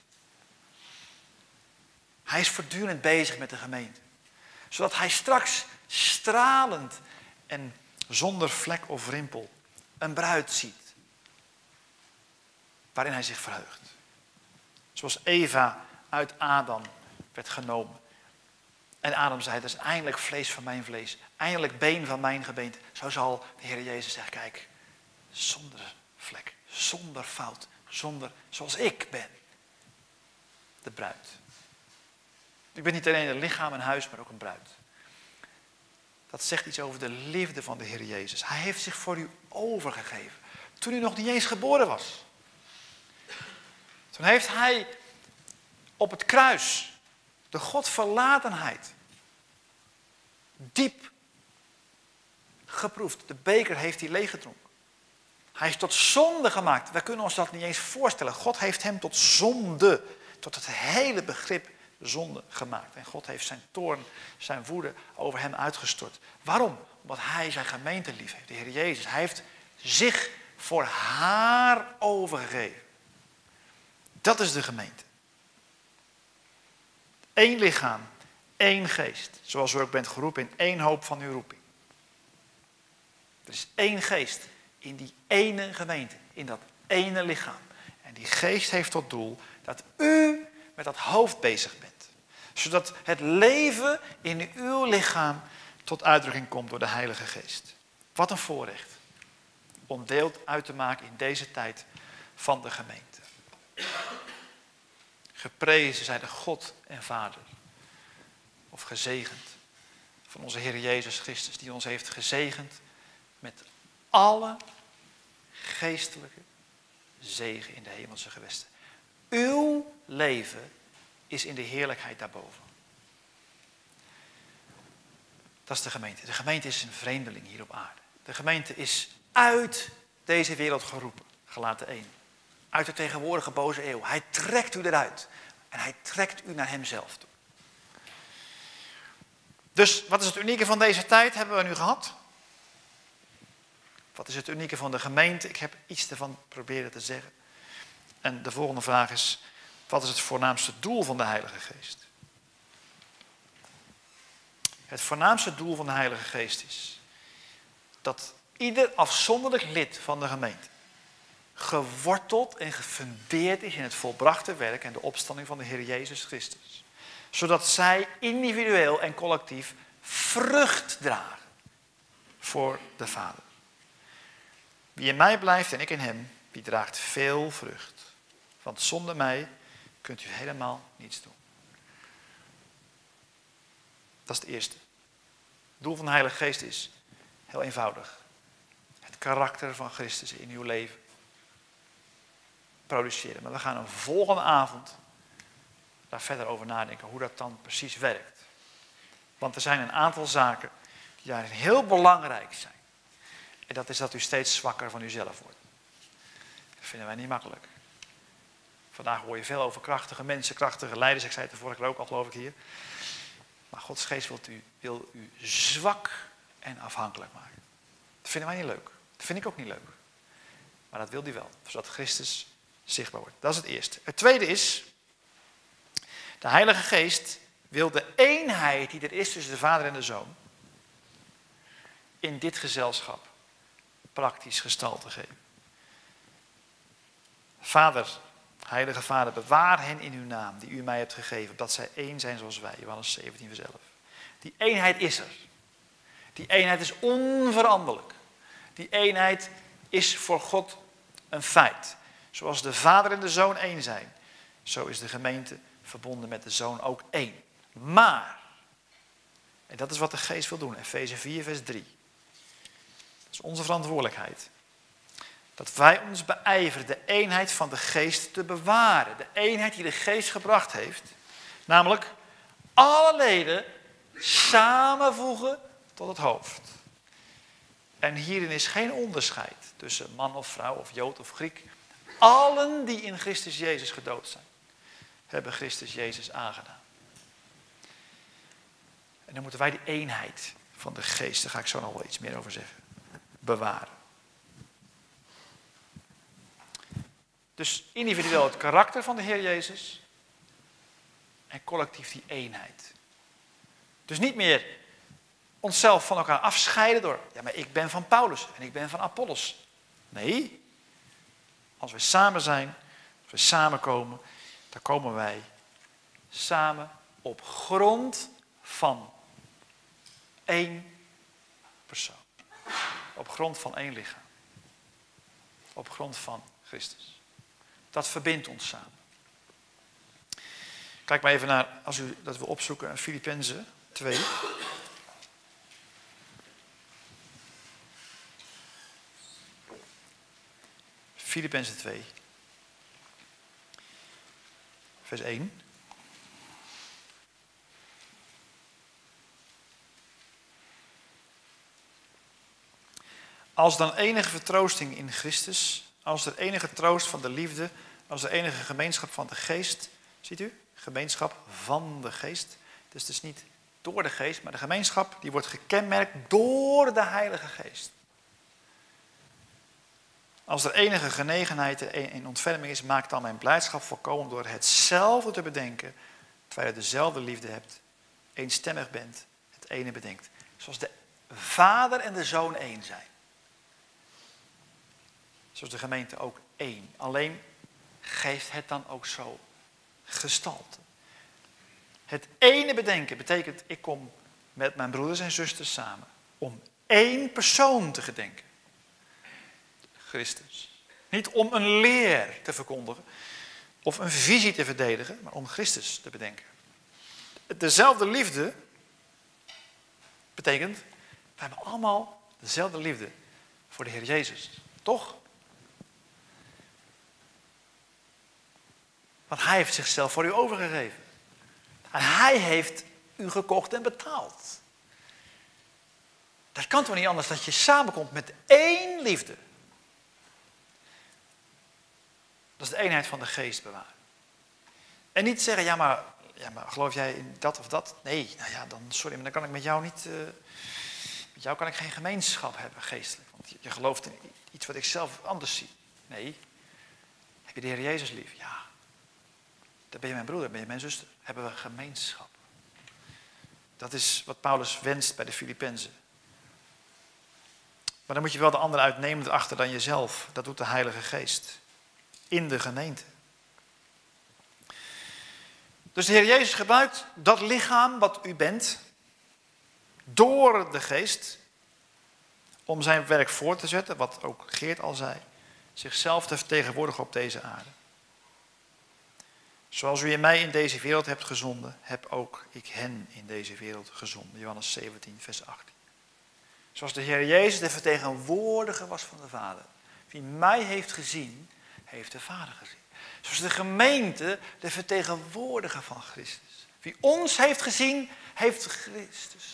Hij is voortdurend bezig met de gemeente. Zodat hij straks stralend en zonder vlek of rimpel een bruid ziet. Waarin hij zich verheugt. Zoals Eva uit Adam werd genomen. En Adam zei, dat is eindelijk vlees van mijn vlees. Eindelijk been van mijn gebeente. Zo zal de Heer Jezus zeggen, kijk, zonder vlek, zonder fout, zonder, zoals ik ben. De bruid. Ik ben niet alleen een lichaam en huis, maar ook een bruid. Dat zegt iets over de liefde van de Heer Jezus. Hij heeft zich voor u overgegeven. Toen u nog niet eens geboren was. Toen heeft hij op het kruis De Godverlatenheid. Diep geproefd. De beker heeft hij leeggedronken. Hij is tot zonde gemaakt. Wij kunnen ons dat niet eens voorstellen. God heeft hem tot zonde, tot het hele begrip zonde gemaakt. En God heeft zijn toorn, zijn woede over hem uitgestort. Waarom? Omdat hij zijn gemeente lief heeft. De Heer Jezus. Hij heeft zich voor haar overgegeven. Dat is de gemeente. Eén lichaam, één geest. Zoals u ook bent geroepen in één hoop van uw roeping. Er is één geest in die ene gemeente, in dat ene lichaam. En die geest heeft tot doel dat u met dat hoofd bezig bent. Zodat het leven in uw lichaam tot uitdrukking komt door de Heilige Geest. Wat een voorrecht om deel uit te maken in deze tijd van de gemeente. Geprezen zij de God en Vader, of gezegend, van onze Heer Jezus Christus, die ons heeft gezegend met alle geestelijke zegen in de hemelse gewesten. Uw leven is in de heerlijkheid daarboven. Dat is de gemeente. De gemeente is een vreemdeling hier op aarde. De gemeente is uit deze wereld geroepen. Galaten 1. Uit de tegenwoordige boze eeuw. Hij trekt u eruit. En hij trekt u naar hemzelf toe. Dus wat is het unieke van deze tijd? Hebben we nu gehad? Wat is het unieke van de gemeente? Ik heb iets ervan proberen te zeggen. En de volgende vraag is: wat is het voornaamste doel van de Heilige Geest? Het voornaamste doel van de Heilige Geest is dat ieder afzonderlijk lid van de gemeente geworteld en gefundeerd is in het volbrachte werk en de opstanding van de Heer Jezus Christus. Zodat zij individueel en collectief vrucht dragen voor de Vader. Wie in mij blijft en ik in hem, die draagt veel vrucht. Want zonder mij kunt u helemaal niets doen. Dat is het eerste. Het doel van de Heilige Geest is heel eenvoudig. Het karakter van Christus in uw leven produceren. Maar we gaan een volgende avond daar verder over nadenken hoe dat dan precies werkt. Want er zijn een aantal zaken die daarin heel belangrijk zijn. En dat is dat u steeds zwakker van uzelf wordt. Dat vinden wij niet makkelijk. Vandaag hoor je veel over krachtige mensen, krachtige leiders. Ik zei het de vorige keer ook al, geloof ik hier. Maar Gods geest wil u zwak en afhankelijk maken. Dat vinden wij niet leuk. Dat vind ik ook niet leuk. Maar dat wil hij wel, zodat Christus zichtbaar wordt. Dat is het eerste. Het tweede is, de Heilige Geest wil de eenheid die er is tussen de Vader en de Zoon in dit gezelschap praktisch gestalte geven. Vader, Heilige Vader, bewaar hen in uw naam die u mij hebt gegeven, opdat zij één zijn zoals wij. Johannes 17 vers 11. Die eenheid is er. Die eenheid is onveranderlijk. Die eenheid is voor God een feit. Zoals de Vader en de Zoon één zijn, zo is de gemeente verbonden met de Zoon ook één. Maar, en dat is wat de Geest wil doen, Efeze 4 vers 3. Dat is onze verantwoordelijkheid. Dat wij ons beijveren de eenheid van de Geest te bewaren. De eenheid die de Geest gebracht heeft. Namelijk alle leden samenvoegen tot het hoofd. En hierin is geen onderscheid tussen man of vrouw of Jood of Griek. Allen die in Christus Jezus gedood zijn, hebben Christus Jezus aangedaan. En dan moeten wij die eenheid van de Geest, daar ga ik zo nog wel iets meer over zeggen, bewaren. Dus individueel het karakter van de Heer Jezus en collectief die eenheid. Dus niet meer onszelf van elkaar afscheiden door, ja, maar ik ben van Paulus en ik ben van Apollos. Nee, als we samen zijn, als we samenkomen, dan komen wij samen op grond van één persoon. Op grond van één lichaam. Op grond van Christus. Dat verbindt ons samen. Kijk maar even naar, als u dat wil opzoeken, Filippenzen 2. Filippenzen 2. Vers 1. Als dan enige vertroosting in Christus, als er enige troost van de liefde, als er enige gemeenschap van de geest, ziet u? Gemeenschap van de geest. Dus het is niet door de geest, maar de gemeenschap die wordt gekenmerkt door de Heilige Geest. Als er enige genegenheid in ontferming is, maakt dan mijn blijdschap volkomen door hetzelfde te bedenken, terwijl je dezelfde liefde hebt, eenstemmig bent, het ene bedenkt. Zoals de Vader en de Zoon één zijn. Zoals de gemeente ook één. Alleen geeft het dan ook zo gestalte. Het ene bedenken betekent, ik kom met mijn broeders en zusters samen om één persoon te gedenken. Christus. Niet om een leer te verkondigen of een visie te verdedigen, maar om Christus te bedenken. Dezelfde liefde betekent, we hebben allemaal dezelfde liefde voor de Heer Jezus. Toch? Want Hij heeft zichzelf voor u overgegeven. En Hij heeft u gekocht en betaald. Dat kan toch niet anders dat je samenkomt met één liefde. Dat is de eenheid van de geest bewaren. En niet zeggen, ja maar geloof jij in dat of dat? Nee, nou ja, sorry, maar dan kan ik met jou niet... met jou kan ik geen gemeenschap hebben, geestelijk. Want je gelooft in iets wat ik zelf anders zie. Nee. Heb je de Heer Jezus lief? Ja. Dan ben je mijn broeder, ben je mijn zuster. Hebben we gemeenschap. Dat is wat Paulus wenst bij de Filippenzen. Maar dan moet je wel de ander uitnemend achter dan jezelf. Dat doet de Heilige Geest. In de gemeente. Dus de Heer Jezus gebruikt dat lichaam wat u bent, door de Geest, om zijn werk voor te zetten, wat ook Geert al zei, zichzelf te vertegenwoordigen op deze aarde. Zoals u in mij in deze wereld hebt gezonden, heb ook ik hen in deze wereld gezonden. Johannes 17, vers 18. Zoals de Heer Jezus de vertegenwoordiger was van de Vader. Wie mij heeft gezien, heeft de Vader gezien. Zoals de gemeente de vertegenwoordiger van Christus. Wie ons heeft gezien, heeft Christus.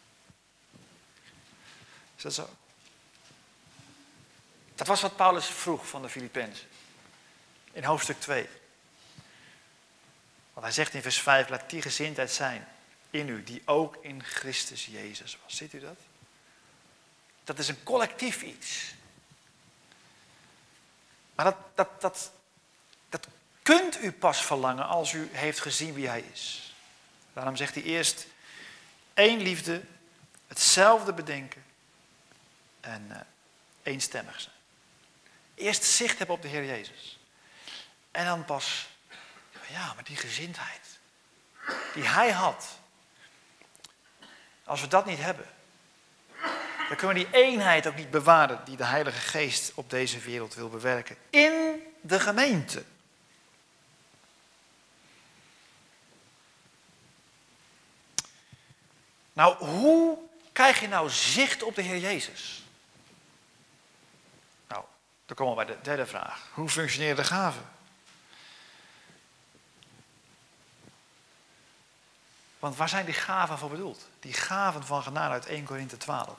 Is dat zo? Dat was wat Paulus vroeg van de Filippenzen. In hoofdstuk 2. Want hij zegt in vers 5, laat die gezindheid zijn in u, die ook in Christus Jezus was. Ziet u dat? Dat is een collectief iets. Maar dat kunt u pas verlangen als u heeft gezien wie hij is. Daarom zegt hij eerst één liefde, hetzelfde bedenken en eenstemmig zijn. Eerst zicht hebben op de Heer Jezus. En dan pas, ja, maar die gezindheid die hij had. Als we dat niet hebben, dan kunnen we die eenheid ook niet bewaren die de Heilige Geest op deze wereld wil bewerken. In de gemeente. Nou, hoe krijg je nou zicht op de Heer Jezus? Nou, dan komen we bij de derde vraag. Hoe functioneren de gaven? Want waar zijn die gaven voor bedoeld? Die gaven van genade uit 1 Korinthe 12.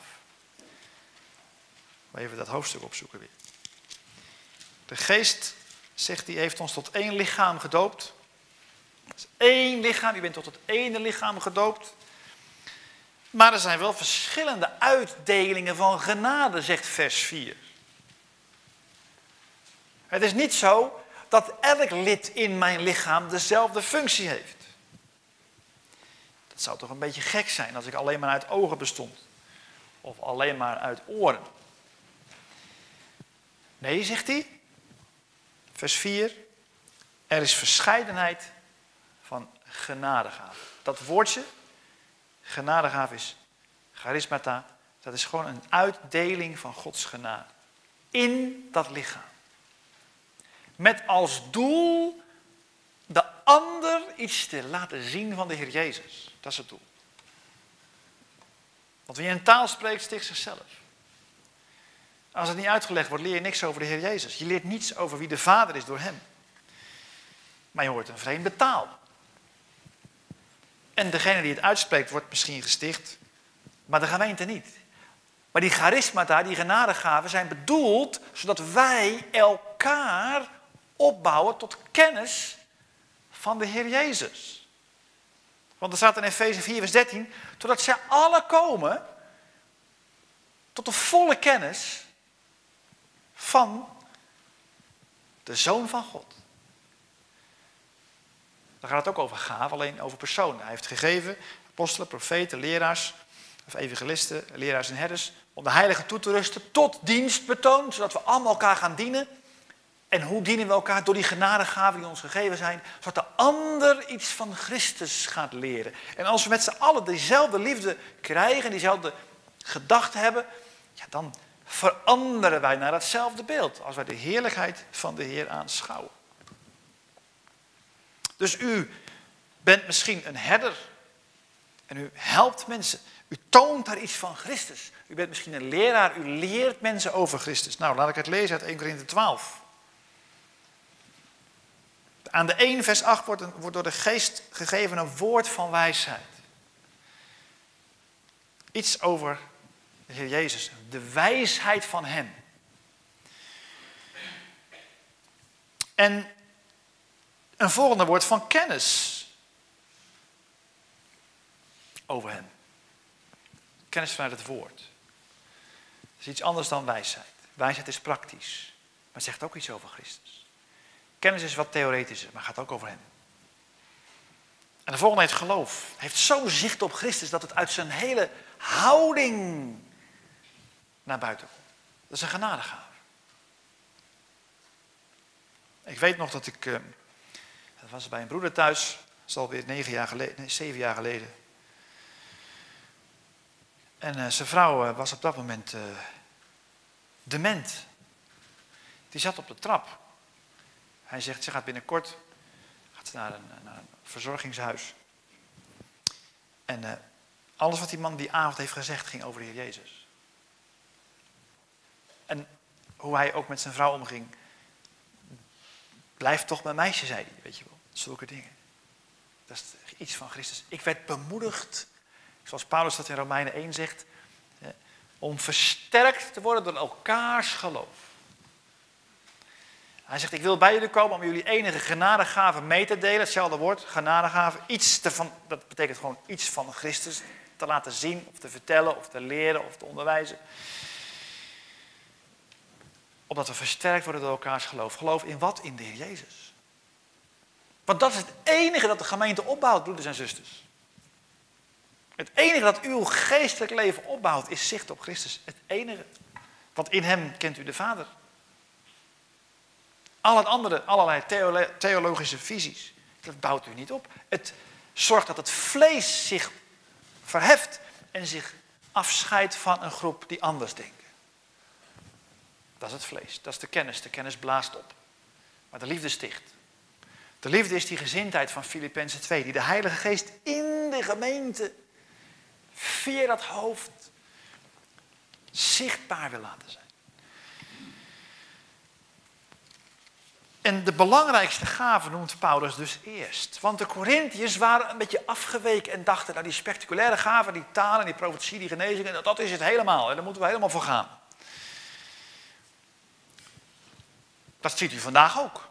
Even dat hoofdstuk opzoeken weer. De Geest, zegt hij, heeft ons tot één lichaam gedoopt. Dat is één lichaam, je bent tot het ene lichaam gedoopt. Maar er zijn wel verschillende uitdelingen van genade, zegt vers 4. Het is niet zo dat elk lid in mijn lichaam dezelfde functie heeft. Het zou toch een beetje gek zijn als ik alleen maar uit ogen bestond. Of alleen maar uit oren. Nee, zegt hij. Vers 4. Er is verscheidenheid van genadegaven. Dat woordje, genadegaaf is charismata. Dat is gewoon een uitdeling van Gods genade. In dat lichaam. Met als doel de ander iets te laten zien van de Heer Jezus. Dat is het doel. Want wie in een taal spreekt, sticht zichzelf. Als het niet uitgelegd wordt, leer je niks over de Heer Jezus. Je leert niets over wie de Vader is door hem. Maar je hoort een vreemde taal. En degene die het uitspreekt, wordt misschien gesticht, maar de gemeente niet. Maar die charismata, die genadegaven, zijn bedoeld zodat wij elkaar opbouwen tot kennis van de Heer Jezus. Want er staat in Efeze 4 vers 13, totdat zij alle komen tot de volle kennis van de Zoon van God. Daar gaat het ook over gaven, alleen over personen. Hij heeft gegeven, apostelen, profeten, leraars, of evangelisten, leraars en herders, om de heiligen toe te rusten tot dienstbetoon, zodat we allemaal elkaar gaan dienen. En hoe dienen we elkaar? Door die genadegaven die ons gegeven zijn, zodat de ander iets van Christus gaat leren. En als we met z'n allen diezelfde liefde krijgen, diezelfde gedachten hebben, ja, dan veranderen wij naar hetzelfde beeld, als wij de heerlijkheid van de Heer aanschouwen. Dus u bent misschien een herder en u helpt mensen. U toont daar iets van Christus. U bent misschien een leraar, u leert mensen over Christus. Nou, laat ik het lezen uit 1 Korinthe 12. Aan de 1 vers 8 wordt door de geest gegeven een woord van wijsheid. Iets over de Heer Jezus, de wijsheid van hem. En een volgende woord van kennis over hem. Kennis vanuit het woord. Dat is iets anders dan wijsheid. Wijsheid is praktisch, maar het zegt ook iets over Christus. Kennis is wat theoretischer, maar gaat ook over hem. En de volgende heeft geloof. Hij heeft zo'n zicht op Christus dat het uit zijn hele houding naar buiten komt. Dat is een genadegave. Ik weet nog dat dat was bij een broeder thuis, dat is alweer 7 jaar geleden. En zijn vrouw was op dat moment dement. Die zat op de trap. Hij zegt, ze gaat binnenkort naar een verzorgingshuis. En alles wat die man die avond heeft gezegd ging over de Heer Jezus. En hoe hij ook met zijn vrouw omging. Blijf toch mijn meisje, zei hij, weet je wel. Zulke dingen. Dat is iets van Christus. Ik werd bemoedigd, zoals Paulus dat in Romeinen 1 zegt, om versterkt te worden door elkaars geloof. Hij zegt, ik wil bij jullie komen om jullie enige genadegave mee te delen. Hetzelfde woord, genadegave. Dat betekent gewoon iets van Christus te laten zien, of te vertellen, of te leren, of te onderwijzen. Opdat we versterkt worden door elkaars geloof. Geloof in wat? In de Heer Jezus. Want dat is het enige dat de gemeente opbouwt, broeders en zusters. Het enige dat uw geestelijk leven opbouwt, is zicht op Christus. Het enige. Want in hem kent u de Vader. Al het andere, allerlei theologische visies, dat bouwt u niet op. Het zorgt dat het vlees zich verheft en zich afscheidt van een groep die anders denken. Dat is het vlees, dat is de kennis. De kennis blaast op. Maar de liefde sticht. De liefde is die gezindheid van Filippenzen 2, die de Heilige Geest in de gemeente via dat hoofd zichtbaar wil laten zijn. En de belangrijkste gave noemt Paulus dus eerst. Want de Korintiërs waren een beetje afgeweken en dachten, nou die spectaculaire gaven, die talen, die profetie, die genezingen, dat is het helemaal. En daar moeten we helemaal voor gaan. Dat ziet u vandaag ook.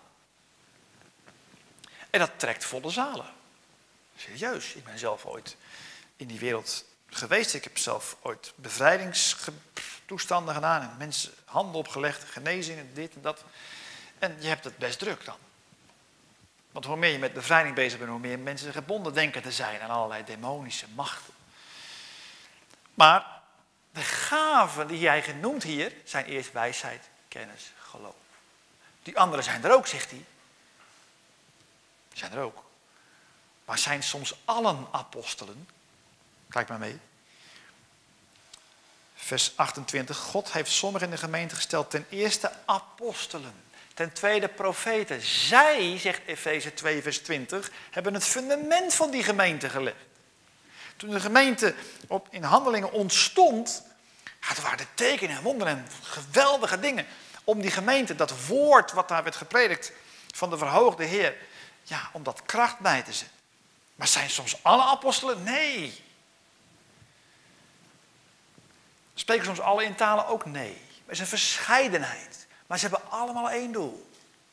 En dat trekt volle zalen. Serieus, ik ben zelf ooit in die wereld geweest. Ik heb zelf ooit bevrijdingstoestanden gedaan en mensen handen opgelegd, genezingen, dit en dat. En je hebt het best druk dan. Want hoe meer je met bevrijding bezig bent, hoe meer mensen gebonden denken te zijn aan allerlei demonische machten. Maar de gaven die jij genoemd hier zijn eerst wijsheid, kennis, geloof. Die anderen zijn er ook, zegt hij. Die zijn er ook. Maar zijn soms allen apostelen? Kijk maar mee. Vers 28. God heeft sommigen in de gemeente gesteld ten eerste apostelen. Ten tweede profeten. Zij, zegt Efeze 2 vers 20, hebben het fundament van die gemeente gelegd. Toen de gemeente in Handelingen ontstond, het waren de tekenen en wonderen en geweldige dingen. Om die gemeente, dat woord wat daar werd gepredikt van de verhoogde Heer, ja, om dat kracht bij te zetten. Maar zijn soms alle apostelen? Nee. Dus Spreken soms alle in talen? Ook nee. Er is een verscheidenheid. Maar ze hebben allemaal één doel.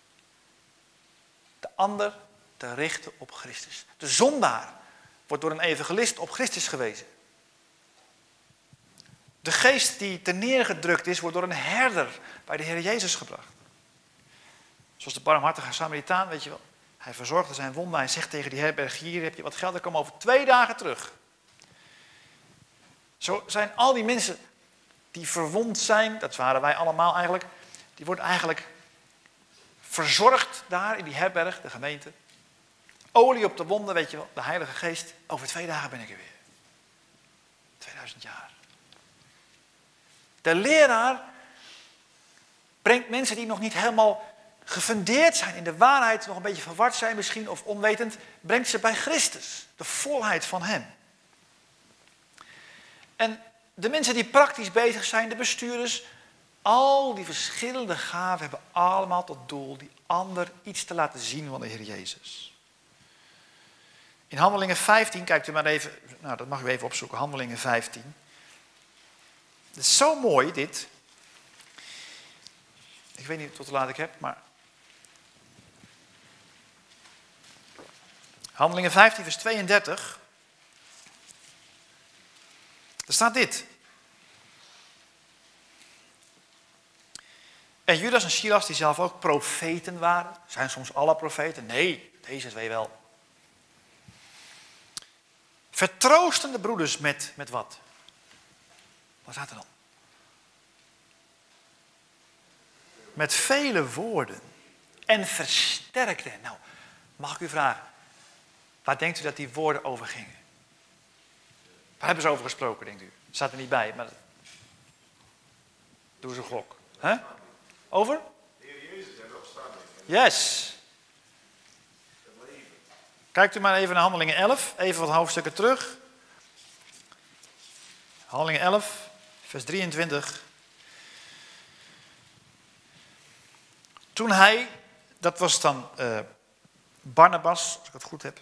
De ander te richten op Christus. De zondaar wordt door een evangelist op Christus gewezen. De geest die ter neergedrukt is, wordt door een herder bij de Heer Jezus gebracht. Zoals de barmhartige Samaritaan, weet je wel. Hij verzorgde zijn wonden. Hij zegt tegen die herbergier, heb je wat geld? Ik kom over 2 dagen terug. Zo zijn al die mensen die verwond zijn, dat waren wij allemaal eigenlijk, die worden eigenlijk verzorgd daar in die herberg, de gemeente. Olie op de wonden, weet je wel, de Heilige Geest. Over 2 dagen ben ik er weer. 2000 jaar. De leraar brengt mensen die nog niet helemaal gefundeerd zijn in de waarheid, nog een beetje verward zijn misschien of onwetend, brengt ze bij Christus. De volheid van hem. En de mensen die praktisch bezig zijn, de bestuurders, al die verschillende gaven hebben allemaal tot doel die ander iets te laten zien van de Heer Jezus. In Handelingen 15, kijkt u maar even, nou dat mag u even opzoeken, Handelingen 15. Het is zo mooi dit. Ik weet niet tot hoe laat ik heb, maar Handelingen 15 vers 32. Er staat dit. En Judas en Silas, die zelf ook profeten waren. Zijn soms alle profeten? Nee, deze 2 wel. Vertroosten de broeders met wat? Wat staat er dan? Met vele woorden. En versterkte. Nou, mag ik u vragen. Waar denkt u dat die woorden over gingen? Waar hebben ze over gesproken, denkt u? Staat er niet bij, maar doe eens een gok. Huh? Over?
De Heer Jezus en de opstanding.
Yes.
Het leven.
Kijkt u maar even naar Handelingen 11. Even wat hoofdstukken terug. Handelingen 11, vers 23. Toen hij, dat was dan Barnabas, als ik het goed heb,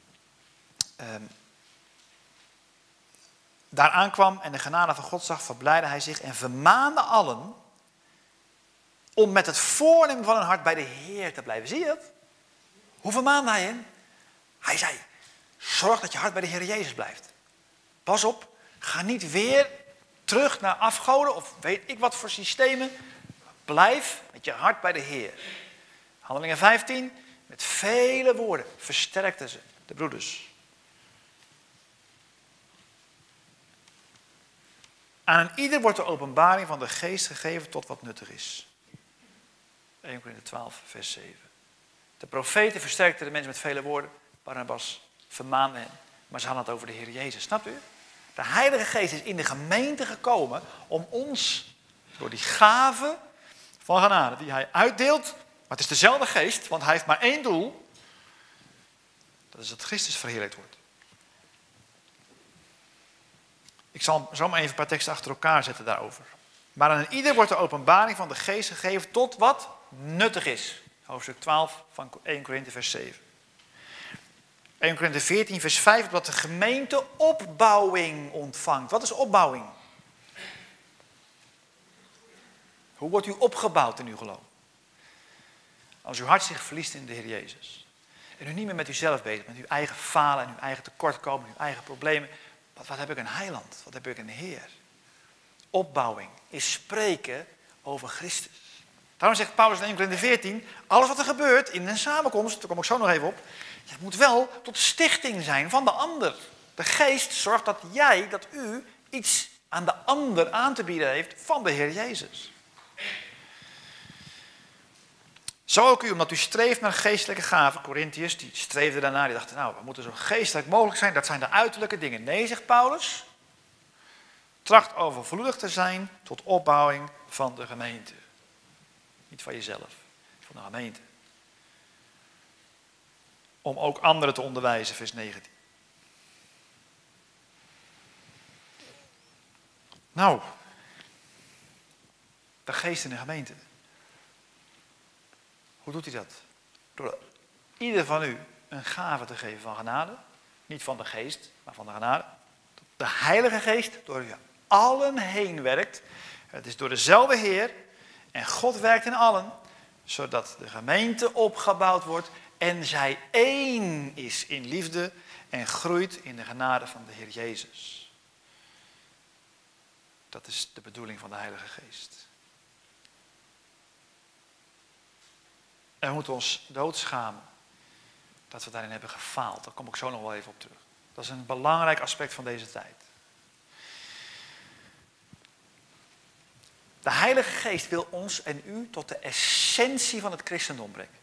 daar aankwam en de genade van God zag, verblijdde hij zich en vermaande allen om met het voornemen van hun hart bij de Heer te blijven. Zie je dat? Hoe vermaande hij hen? Hij zei, zorg dat je hart bij de Heer Jezus blijft. Pas op, ga niet weer terug naar afgoden of weet ik wat voor systemen. Blijf met je hart bij de Heer. Handelingen 15, met vele woorden versterkten ze de broeders. Aan een ieder wordt de openbaring van de geest gegeven tot wat nuttig is. 1 Korinther 12, vers 7. De profeten versterkten de mensen met vele woorden. Barnabas vermaande hen. Maar ze hadden het over de Heer Jezus. Snapt u? De Heilige Geest is in de gemeente gekomen om ons, door die gave van genade die hij uitdeelt. Maar het is dezelfde geest, want hij heeft maar één doel. Dat is dat Christus verheerlijkt wordt. Ik zal zo maar even een paar teksten achter elkaar zetten daarover. Maar aan ieder wordt de openbaring van de geest gegeven tot wat nuttig is. Hoofdstuk 12 van 1 Korinther vers 7. 1 Korinther 14 vers 5, dat de gemeente opbouwing ontvangt. Wat is opbouwing? Hoe wordt u opgebouwd in uw geloof? Als uw hart zich verliest in de Heer Jezus. En u niet meer met uzelf bezig, met uw eigen falen en uw eigen tekortkomen, uw eigen problemen. Wat heb ik een heiland? Wat heb ik een Heer? Opbouwing is spreken over Christus. Daarom zegt Paulus in 1 Korinther 14, alles wat er gebeurt in een samenkomst, daar kom ik zo nog even op, het moet wel tot stichting zijn van de ander. De geest zorgt dat u iets aan de ander aan te bieden heeft van de Heer Jezus. Zo ook u, omdat u streeft naar geestelijke gaven. Korintiërs, die streefden daarna, die dachten, nou, we moeten zo geestelijk mogelijk zijn. Dat zijn de uiterlijke dingen. Nee, zegt Paulus. Tracht overvloedig te zijn tot opbouwing van de gemeente. Niet van jezelf, van de gemeente. Om ook anderen te onderwijzen, vers 19. Nou, de geest in de gemeente. Hoe doet hij dat? Door ieder van u een gave te geven van genade. Niet van de geest, maar van de genade. De Heilige Geest door u allen heen werkt. Het is door dezelfde Heer en God werkt in allen, zodat de gemeente opgebouwd wordt en zij één is in liefde en groeit in de genade van de Heer Jezus. Dat is de bedoeling van de Heilige Geest. En we moeten ons doodschamen dat we daarin hebben gefaald. Daar kom ik zo nog wel even op terug. Dat is een belangrijk aspect van deze tijd. De Heilige Geest wil ons en u tot de essentie van het christendom brengen.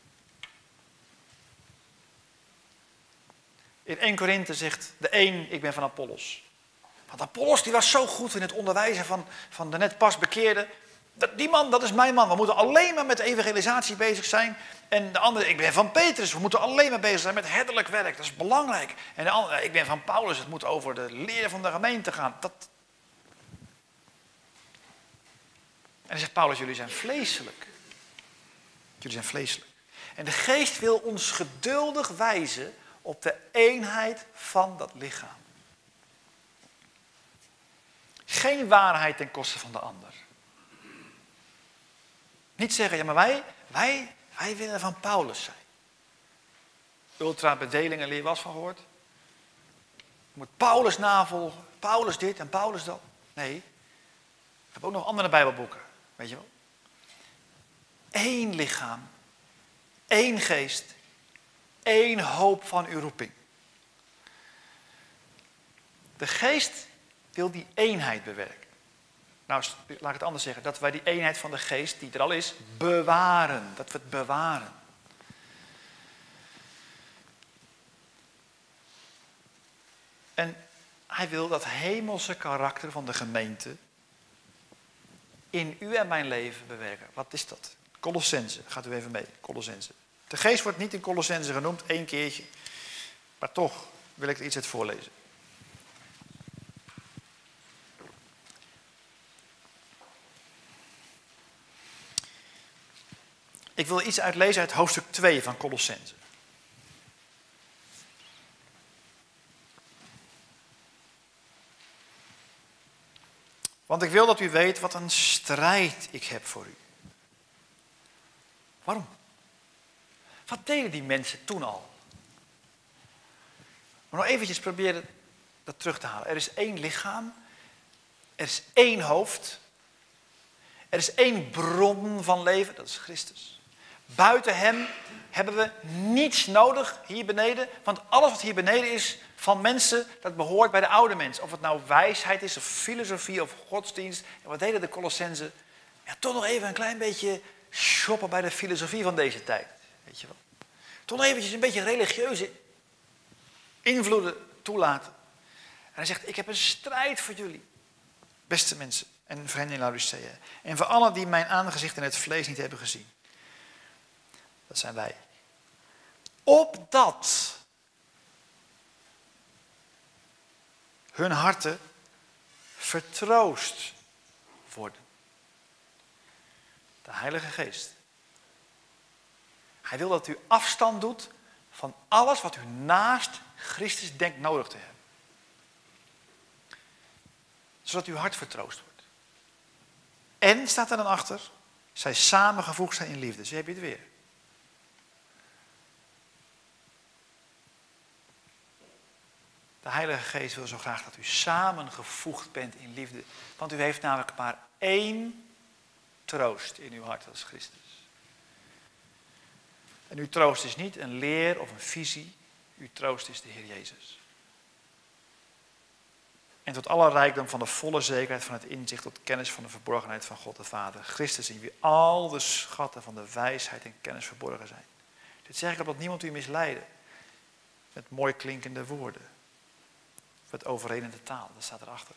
In 1 Korinthe zegt de een, ik ben van Apollos. Want Apollos die was zo goed in het onderwijzen van de net pas bekeerden. Die man, dat is mijn man. We moeten alleen maar met evangelisatie bezig zijn. En de andere, ik ben van Petrus. We moeten alleen maar bezig zijn met herderlijk werk. Dat is belangrijk. En de andere, ik ben van Paulus. Het moet over de leer van de gemeente gaan. En dan zegt Paulus, jullie zijn vleeselijk. Jullie zijn vleeselijk. En de Geest wil ons geduldig wijzen op de eenheid van dat lichaam. Geen waarheid ten koste van de ander. Niet zeggen, ja maar wij willen van Paulus zijn. Ultrabedeling en leer was van gehoord. Je moet Paulus navolgen. Paulus dit en Paulus dat. Nee. We hebben ook nog andere Bijbelboeken. Weet je wel. Eén lichaam. Één geest. Één hoop van uw roeping. De Geest wil die eenheid bewerken. Nou, laat ik het anders zeggen. Dat wij die eenheid van de Geest, die er al is, bewaren. Dat we het bewaren. En hij wil dat hemelse karakter van de gemeente in u en mijn leven bewerken. Wat is dat? Colossense. Gaat u even mee. Colossense. De Geest wordt niet in Colossense genoemd, 1 keertje. Maar toch wil ik er iets uit voorlezen. Ik wil iets uitlezen uit hoofdstuk 2 van Colossense. Want ik wil dat u weet wat een strijd ik heb voor u. Waarom? Wat deden die mensen toen al? Maar nog eventjes proberen dat terug te halen. Er is één lichaam. Er is één hoofd. Er is één bron van leven. Dat is Christus. Buiten hem hebben we niets nodig hier beneden. Want alles wat hier beneden is van mensen, dat behoort bij de oude mens. Of het nou wijsheid is, of filosofie, of godsdienst. En wat deden de Colossenzen? Ja, toch nog even een klein beetje shoppen bij de filosofie van deze tijd. Weet je wel. Toch nog eventjes een beetje religieuze invloeden toelaten. En hij zegt, ik heb een strijd voor jullie. Beste mensen. En voor hen in Laodicea. En voor allen die mijn aangezicht in het vlees niet hebben gezien. Dat zijn wij. Opdat hun harten vertroost worden. De Heilige Geest. Hij wil dat u afstand doet van alles wat u naast Christus denkt nodig te hebben. Zodat uw hart vertroost wordt. En, staat er dan achter, zij samengevoegd zijn in liefde. Zo heb je het weer. De Heilige Geest wil zo graag dat u samengevoegd bent in liefde. Want u heeft namelijk maar één troost in uw hart, dat is Christus. En uw troost is niet een leer of een visie. Uw troost is de Heer Jezus. En tot alle rijkdom van de volle zekerheid van het inzicht tot kennis van de verborgenheid van God de Vader. Christus in wie al de schatten van de wijsheid en kennis verborgen zijn. Dit zeg ik opdat niemand u misleiden. Met mooi klinkende woorden. Met overredende taal, dat staat erachter.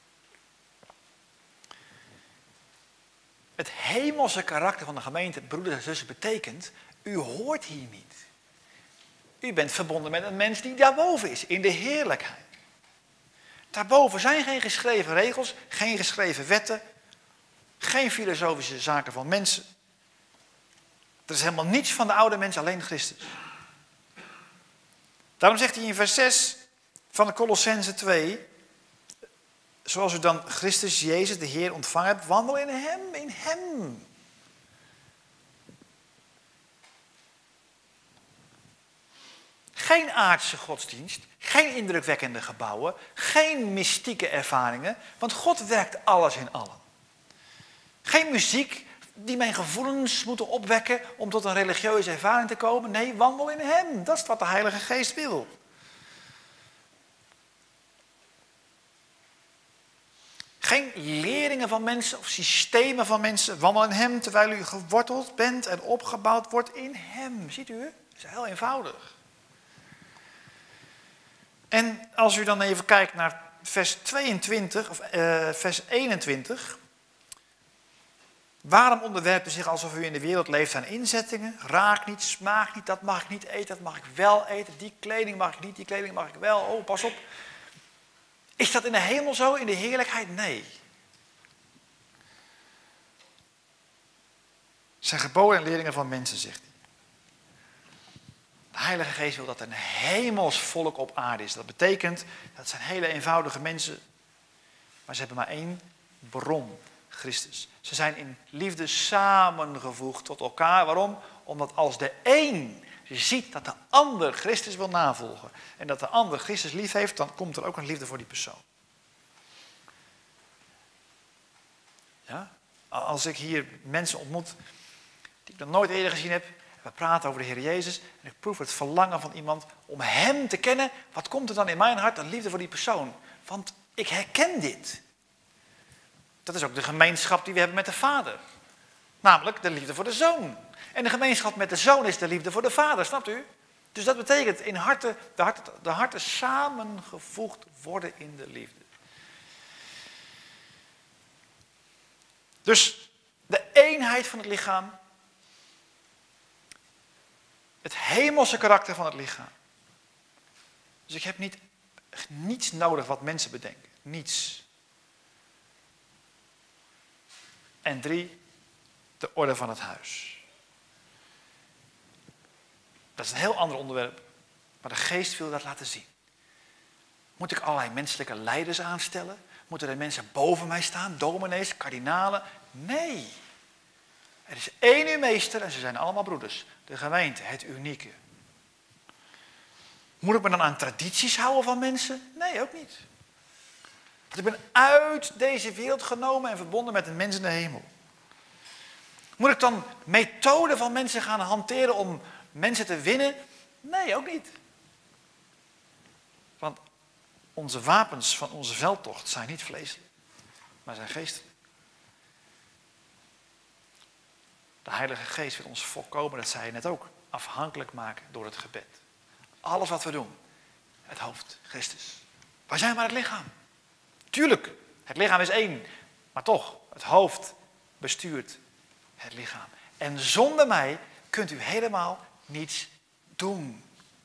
Het hemelse karakter van de gemeente, broeders en zussen, betekent, u hoort hier niet. U bent verbonden met een mens die daarboven is, in de heerlijkheid. Daarboven zijn geen geschreven regels, geen geschreven wetten, geen filosofische zaken van mensen. Er is helemaal niets van de oude mens, alleen Christus. Daarom zegt hij in vers 6 van de Colossense 2, zoals u dan Christus Jezus, de Heer, ontvangen hebt, wandel in hem, in hem. Geen aardse godsdienst, geen indrukwekkende gebouwen, geen mystieke ervaringen, want God werkt alles in allen. Geen muziek die mijn gevoelens moeten opwekken om tot een religieuze ervaring te komen. Nee, wandel in hem. Dat is wat de Heilige Geest wil. Geen leringen van mensen of systemen van mensen. Wandel in hem terwijl u geworteld bent en opgebouwd wordt in hem. Ziet u? Dat is heel eenvoudig. En als u dan even kijkt naar vers 22 of vers 21. Waarom onderwerpt u zich alsof u in de wereld leeft aan inzettingen? Raak niet, smaak niet, dat mag ik niet eten, dat mag ik wel eten. Die kleding mag ik niet, die kleding mag ik wel. Oh, pas op. Is dat in de hemel zo, in de heerlijkheid? Nee. Het zijn geboden en leerlingen van mensen, zegt hij. De Heilige Geest wil dat er een hemels volk op aarde is. Dat betekent, dat zijn hele eenvoudige mensen, maar ze hebben maar één bron, Christus. Ze zijn in liefde samengevoegd tot elkaar. Waarom? Omdat als de een ziet dat de ander Christus wil navolgen en dat de ander Christus lief heeft, dan komt er ook een liefde voor die persoon. Ja? Als ik hier mensen ontmoet die ik nog nooit eerder gezien heb, we praten over de Heer Jezus en ik proef het verlangen van iemand om hem te kennen, wat komt er dan in mijn hart? Een liefde voor die persoon. Want ik herken dit. Dat is ook de gemeenschap die we hebben met de Vader. Namelijk de liefde voor de Zoon. En de gemeenschap met de Zoon is de liefde voor de Vader, snapt u? Dus dat betekent in de harten samengevoegd worden in de liefde. Dus de eenheid van het lichaam. Het hemelse karakter van het lichaam. Dus ik heb niets nodig wat mensen bedenken. Niets. En 3, de orde van het huis. Dat is een heel ander onderwerp. Maar de Geest wil dat laten zien. Moet ik allerlei menselijke leiders aanstellen? Moeten er mensen boven mij staan? Dominees, kardinalen? Nee. Er is één meester en ze zijn allemaal broeders. De gemeente, het unieke. Moet ik me dan aan tradities houden van mensen? Nee, ook niet. Want ik ben uit deze wereld genomen en verbonden met een mens in de hemel. Moet ik dan methoden van mensen gaan hanteren om mensen te winnen? Nee, ook niet. Want onze wapens van onze veldtocht zijn niet vleeselijk, maar zijn geestelijk. De Heilige Geest wil ons voorkomen, dat zei je net ook, afhankelijk maken door het gebed. Alles wat we doen, het hoofd, Christus. Wij zijn maar het lichaam. Tuurlijk, het lichaam is één, maar toch, het hoofd bestuurt het lichaam. En zonder mij kunt u helemaal niets doen.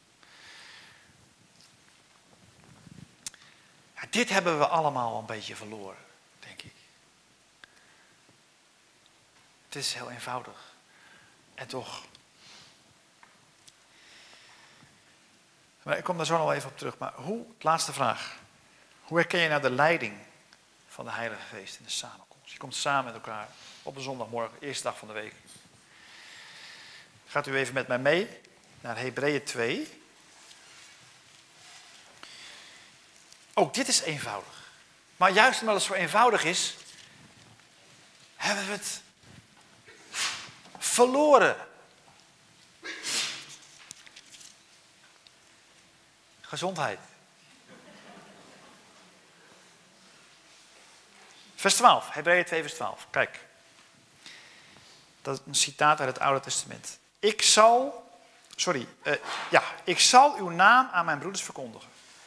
Ja, dit hebben we allemaal een beetje verloren, denk ik. Het is heel eenvoudig. En toch. Maar ik kom daar zo nog even op terug. Maar laatste vraag. Hoe herken je nou de leiding van de Heilige Geest in de samenkomst? Je komt samen met elkaar op een zondagmorgen, eerste dag van de week. Gaat u even met mij mee naar Hebreeën 2. Ook dit is eenvoudig. Maar juist omdat het zo eenvoudig is, hebben we het verloren. Gezondheid. Vers 12, Hebreeën 2 vers 12. Kijk. Dat is een citaat uit het Oude Testament. Ik zal uw naam aan mijn broeders verkondigen.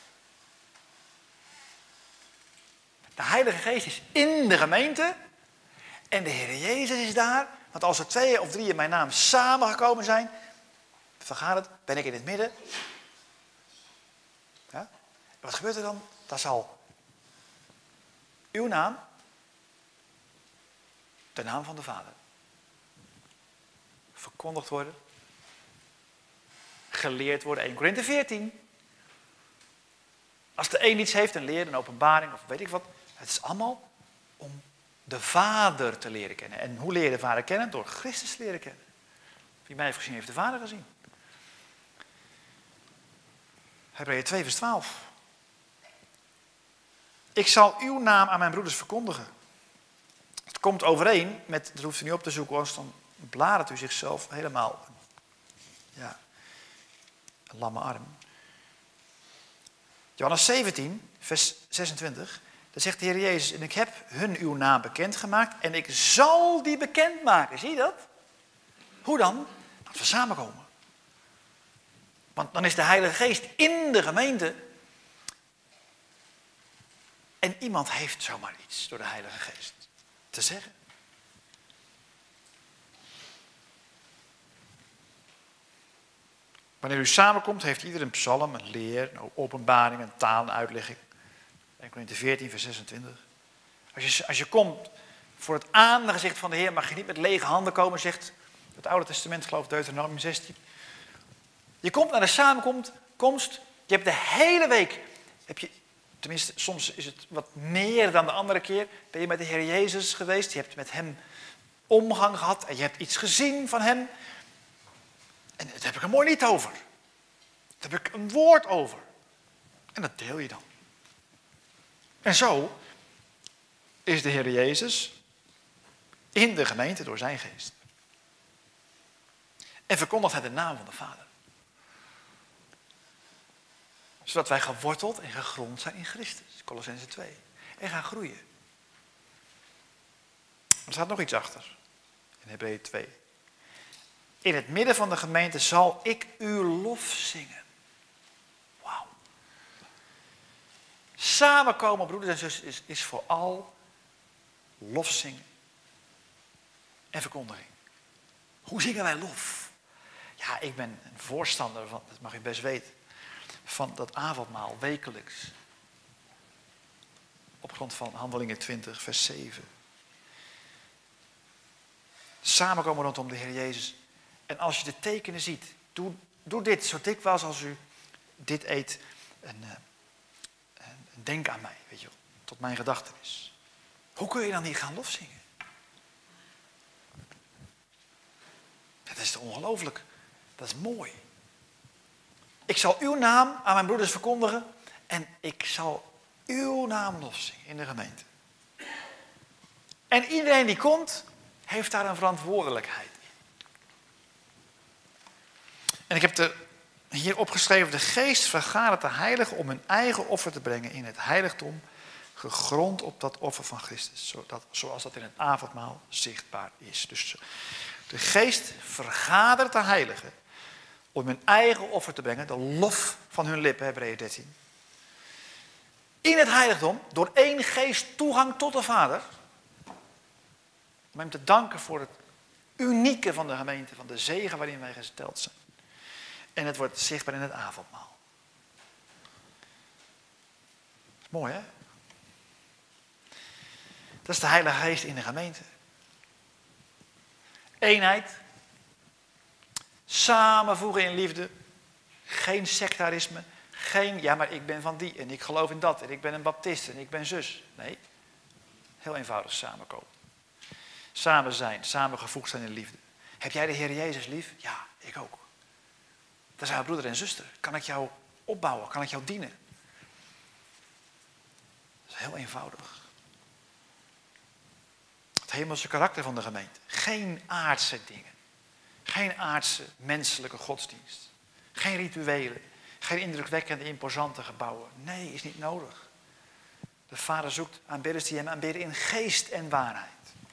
De Heilige Geest is in de gemeente en de Heer Jezus is daar. Want als er 2 of 3 in mijn naam samengekomen zijn, vergaat het, ben ik in het midden. Ja? En wat gebeurt er dan? Dan zal uw naam, de naam van de Vader, verkondigd worden, geleerd worden. 1 Korinthe 14. Als de een iets heeft, een leer, een openbaring of weet ik wat, Het is allemaal om de Vader te leren kennen. En hoe leer je de Vader kennen? Door Christus te leren kennen. Wie mij heeft gezien, heeft de Vader gezien. Hebreeën 2 vers 12. Ik zal uw naam aan mijn broeders verkondigen. Het komt overeen met, dat hoeft u niet op te zoeken, want dan bladert u zichzelf helemaal. Ja, een lamme arm. Johannes 17, vers 26. Daar zegt de Heer Jezus, en ik heb hun uw naam bekendgemaakt en ik zal die bekendmaken. Zie je dat? Hoe dan? Dat we samenkomen. Want dan is de Heilige Geest in de gemeente. En iemand heeft zomaar iets door de Heilige Geest te zeggen. Wanneer u samenkomt, heeft ieder een psalm, een leer, een openbaring, een taal, een uitlegging. 1 Korinthe 14, vers 26. Als je komt voor het aangezicht van de Heer, mag je niet met lege handen komen, zegt het Oude Testament, geloof Deuteronomium 16. Je komt naar de samenkomst, je hebt de hele week, tenminste soms is het wat meer dan de andere keer, ben je met de Heer Jezus geweest, je hebt met hem omgang gehad en je hebt iets gezien van hem. En daar heb ik een mooi lied over. Daar heb ik een woord over. En dat deel je dan. En zo is de Heer Jezus in de gemeente door zijn geest. En verkondigt hij de naam van de Vader. Zodat wij geworteld en gegrond zijn in Christus. Kolossenzen 2. En gaan groeien. Er staat nog iets achter. In Hebreeën 2. In het midden van de gemeente zal ik uw lof zingen. Wauw. Samenkomen, broeders en zusters, is vooral lof zingen. En verkondiging. Hoe zingen wij lof? Ja, ik ben een voorstander van, dat mag u best weten, van dat avondmaal wekelijks. Op grond van Handelingen 20, vers 7. Samenkomen rondom de Heer Jezus. En als je de tekenen ziet, doe dit zo dikwijls als u dit eet. En denk aan mij, weet je wel, tot mijn gedachtenis. Hoe kun je dan niet gaan lofzingen? Dat is ongelooflijk. Dat is mooi. Ik zal uw naam aan mijn broeders verkondigen en ik zal uw naam lofzingen in de gemeente. En iedereen die komt, heeft daar een verantwoordelijkheid. En ik heb er hier opgeschreven, de geest vergadert de heiligen om hun eigen offer te brengen in het heiligdom, gegrond op dat offer van Christus, zoals dat in het avondmaal zichtbaar is. Dus de geest vergadert de heiligen om hun eigen offer te brengen, de lof van hun lippen, Hebreeën 13. In het heiligdom, door één geest toegang tot de Vader, om hem te danken voor het unieke van de gemeente, van de zegen waarin wij gesteld zijn. En het wordt zichtbaar in het avondmaal. Dat is mooi, hè? Dat is de Heilige Geest in de gemeente. Eenheid. Samenvoegen in liefde. Geen sectarisme. Geen, ja maar ik ben van die en ik geloof in dat en ik ben een baptist en ik ben zus. Nee, heel eenvoudig samenkomen. Samen zijn, samengevoegd zijn in liefde. Heb jij de Heer Jezus lief? Ja, ik ook. Dan zijn we broeder en zuster. Kan ik jou opbouwen? Kan ik jou dienen? Dat is heel eenvoudig. Het hemelse karakter van de gemeente. Geen aardse dingen. Geen aardse menselijke godsdienst. Geen rituelen. Geen indrukwekkende, imposante gebouwen. Nee, is niet nodig. De Vader zoekt aanbidders die hem aanbidden in geest en waarheid.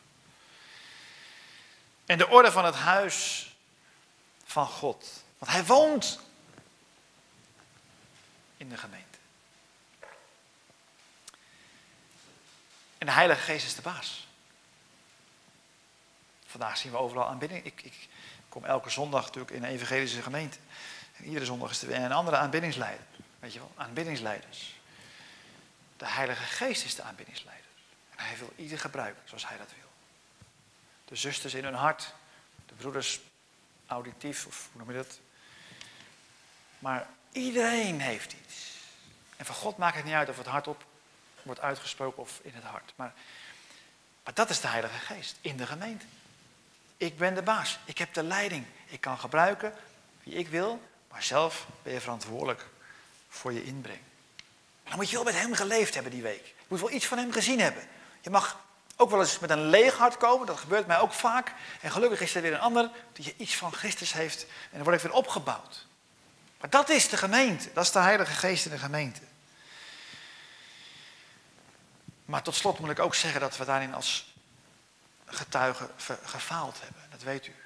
En de orde van het huis van God. Want hij woont in de gemeente. En de Heilige Geest is de baas. Vandaag zien we overal aanbidding. Ik kom elke zondag natuurlijk in een evangelische gemeente. En iedere zondag is er weer een andere aanbiddingsleider. Weet je wel, aanbiddingsleiders. De Heilige Geest is de aanbiddingsleider. En hij wil ieder gebruiken zoals hij dat wil. De zusters in hun hart. De broeders auditief, of hoe noem je dat? Maar iedereen heeft iets. En van God maakt het niet uit of het hardop wordt uitgesproken of in het hart. Maar dat is de Heilige Geest in de gemeente. Ik ben de baas. Ik heb de leiding. Ik kan gebruiken wie ik wil, maar zelf ben je verantwoordelijk voor je inbreng. Maar dan moet je wel met hem geleefd hebben die week. Je moet wel iets van hem gezien hebben. Je mag ook wel eens met een leeg hart komen. Dat gebeurt mij ook vaak. En gelukkig is er weer een ander die je iets van Christus heeft. En dan word ik weer opgebouwd. Maar dat is de gemeente. Dat is de Heilige Geest in de gemeente. Maar tot slot moet ik ook zeggen dat we daarin als getuigen gefaald hebben. Dat weet u.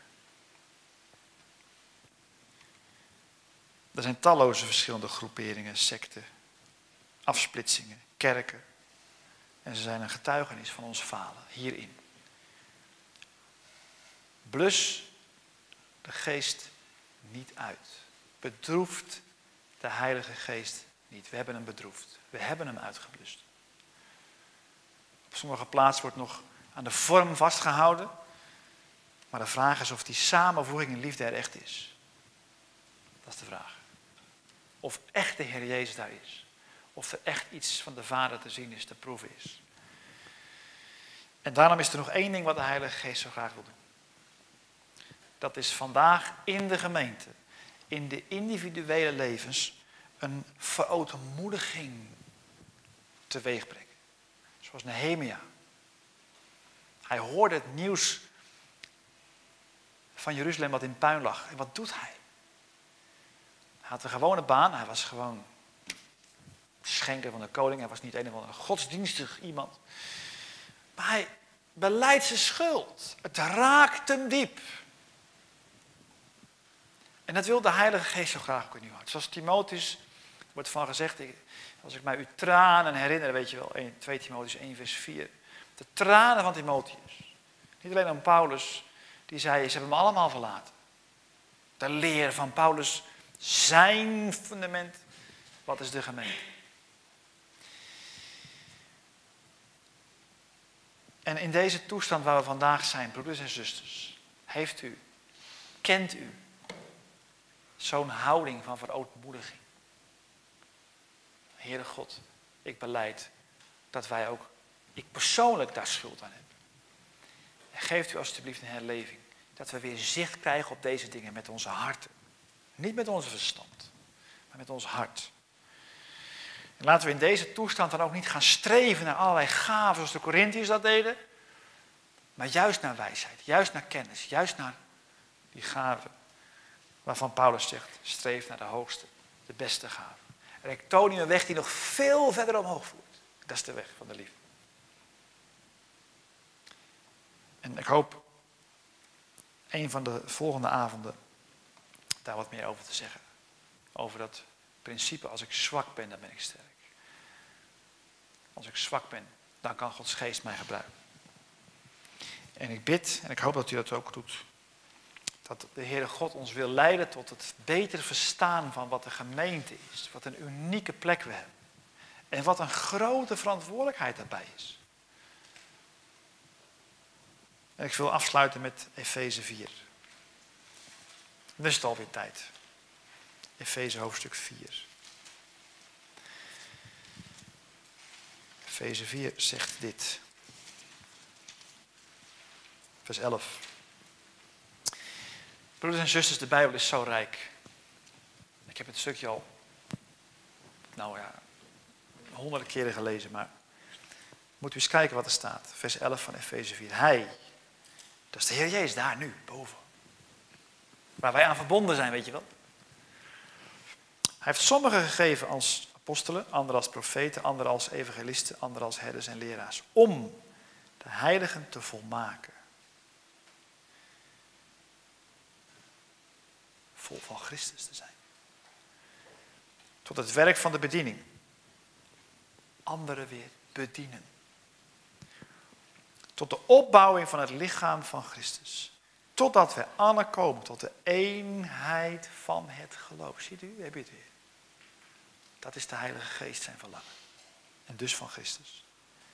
Er zijn talloze verschillende groeperingen, secten, afsplitsingen, kerken. En ze zijn een getuigenis van ons falen hierin. Blus de geest niet uit. Bedroeft de Heilige Geest niet. We hebben hem bedroefd. We hebben hem uitgeblust. Op sommige plaatsen wordt nog aan de vorm vastgehouden. Maar de vraag is of die samenvoeging in liefde er echt is. Dat is de vraag. Of echt de Heer Jezus daar is. Of er echt iets van de Vader te zien is, te proeven is. En daarom is er nog één ding wat de Heilige Geest zo graag wil doen. Dat is vandaag in de gemeente, in de individuele levens, een verootmoediging teweeg brengen. Zoals Nehemia. Hij hoorde het nieuws van Jeruzalem wat in puin lag. En wat doet hij? Hij had een gewone baan. Hij was gewoon schenker van de koning. Hij was niet een of andere godsdienstig iemand. Maar hij belijdt zijn schuld. Het raakt hem diep. En dat wil de Heilige Geest zo graag ook in uw hart. Zoals Timotheus wordt van gezegd. Als ik mij uw tranen herinner, weet je wel. 2 Timotheus 1 vers 4. De tranen van Timotheus. Niet alleen aan Paulus. Die zei, ze hebben me allemaal verlaten. De leer van Paulus. Zijn fundament. Wat is de gemeente? En in deze toestand waar we vandaag zijn, broeders en zusters, kent u zo'n houding van verootmoediging? Heere God, ik belijd dat wij ook, ik persoonlijk daar schuld aan heb. En geeft u alstublieft een herleving, dat we weer zicht krijgen op deze dingen met onze harten. Niet met onze verstand, maar met ons hart. En laten we in deze toestand dan ook niet gaan streven naar allerlei gaven zoals de Korintiërs dat deden. Maar juist naar wijsheid, juist naar kennis, juist naar die gaven waarvan Paulus zegt, streef naar de hoogste, de beste gave. En ik toon u een weg die nog veel verder omhoog voert. Dat is de weg van de liefde. En ik hoop een van de volgende avonden daar wat meer over te zeggen. Over dat principe, als ik zwak ben, dan ben ik sterk. Als ik zwak ben, dan kan Gods geest mij gebruiken. En ik bid, en ik hoop dat u dat ook doet, dat de Heere God ons wil leiden tot het beter verstaan van wat de gemeente is. Wat een unieke plek we hebben. En wat een grote verantwoordelijkheid daarbij is. En ik wil afsluiten met Efeze 4. Dan is het alweer tijd. Efeze hoofdstuk 4. Efeze 4 zegt dit. Vers 11. Broeders en zusters, de Bijbel is zo rijk. Ik heb het stukje al, honderden keren gelezen, maar moet u eens kijken wat er staat. Vers 11 van Efeze 4. Hij, dat is de Heer Jezus daar nu, boven. Waar wij aan verbonden zijn, weet je wel. Hij heeft sommigen gegeven als apostelen, anderen als profeten, anderen als evangelisten, anderen als herders en leraars. Om de heiligen te volmaken. Vol van Christus te zijn. Tot het werk van de bediening. Anderen weer bedienen. Tot de opbouwing van het lichaam van Christus. Totdat we allen komen tot de eenheid van het geloof. Ziet u, heb je het weer. Dat is de Heilige Geest zijn verlangen. En dus van Christus.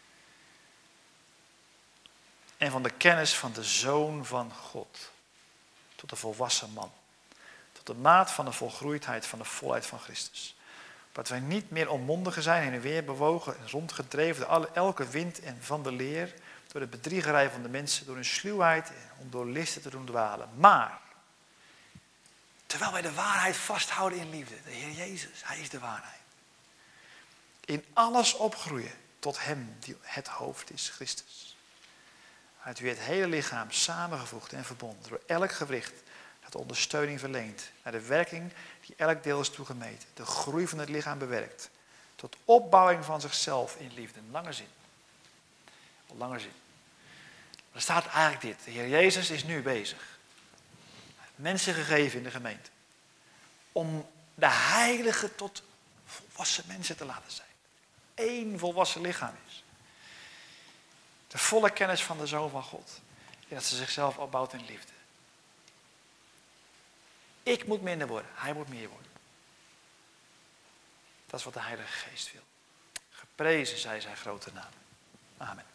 En van de kennis van de Zoon van God. Tot de volwassen man. Tot de maat van de volgroeidheid van de volheid van Christus. Dat wij niet meer onmondigen zijn, heen en weer bewogen en rondgedreven door elke wind en van de leer, door de bedriegerij van de mensen, door hun sluwheid en om door listen te doen dwalen. Maar, terwijl wij de waarheid vasthouden in liefde, de Heer Jezus, Hij is de waarheid. In alles opgroeien tot Hem die het hoofd is, Christus. Uit wie het hele lichaam samengevoegd en verbonden door elk gewricht dat ondersteuning verleent, naar de werking die elk deel is toegemeten, de groei van het lichaam bewerkt, tot opbouwing van zichzelf in liefde. Een lange zin. Een lange zin. Er staat eigenlijk dit. De Heer Jezus is nu bezig. Mensen gegeven in de gemeente. Om de heiligen tot volwassen mensen te laten zijn. Eén volwassen lichaam is. De volle kennis van de Zoon van God. En dat ze zichzelf opbouwt in liefde. Ik moet minder worden. Hij moet meer worden. Dat is wat de Heilige Geest wil. Geprezen zij zijn grote naam. Amen.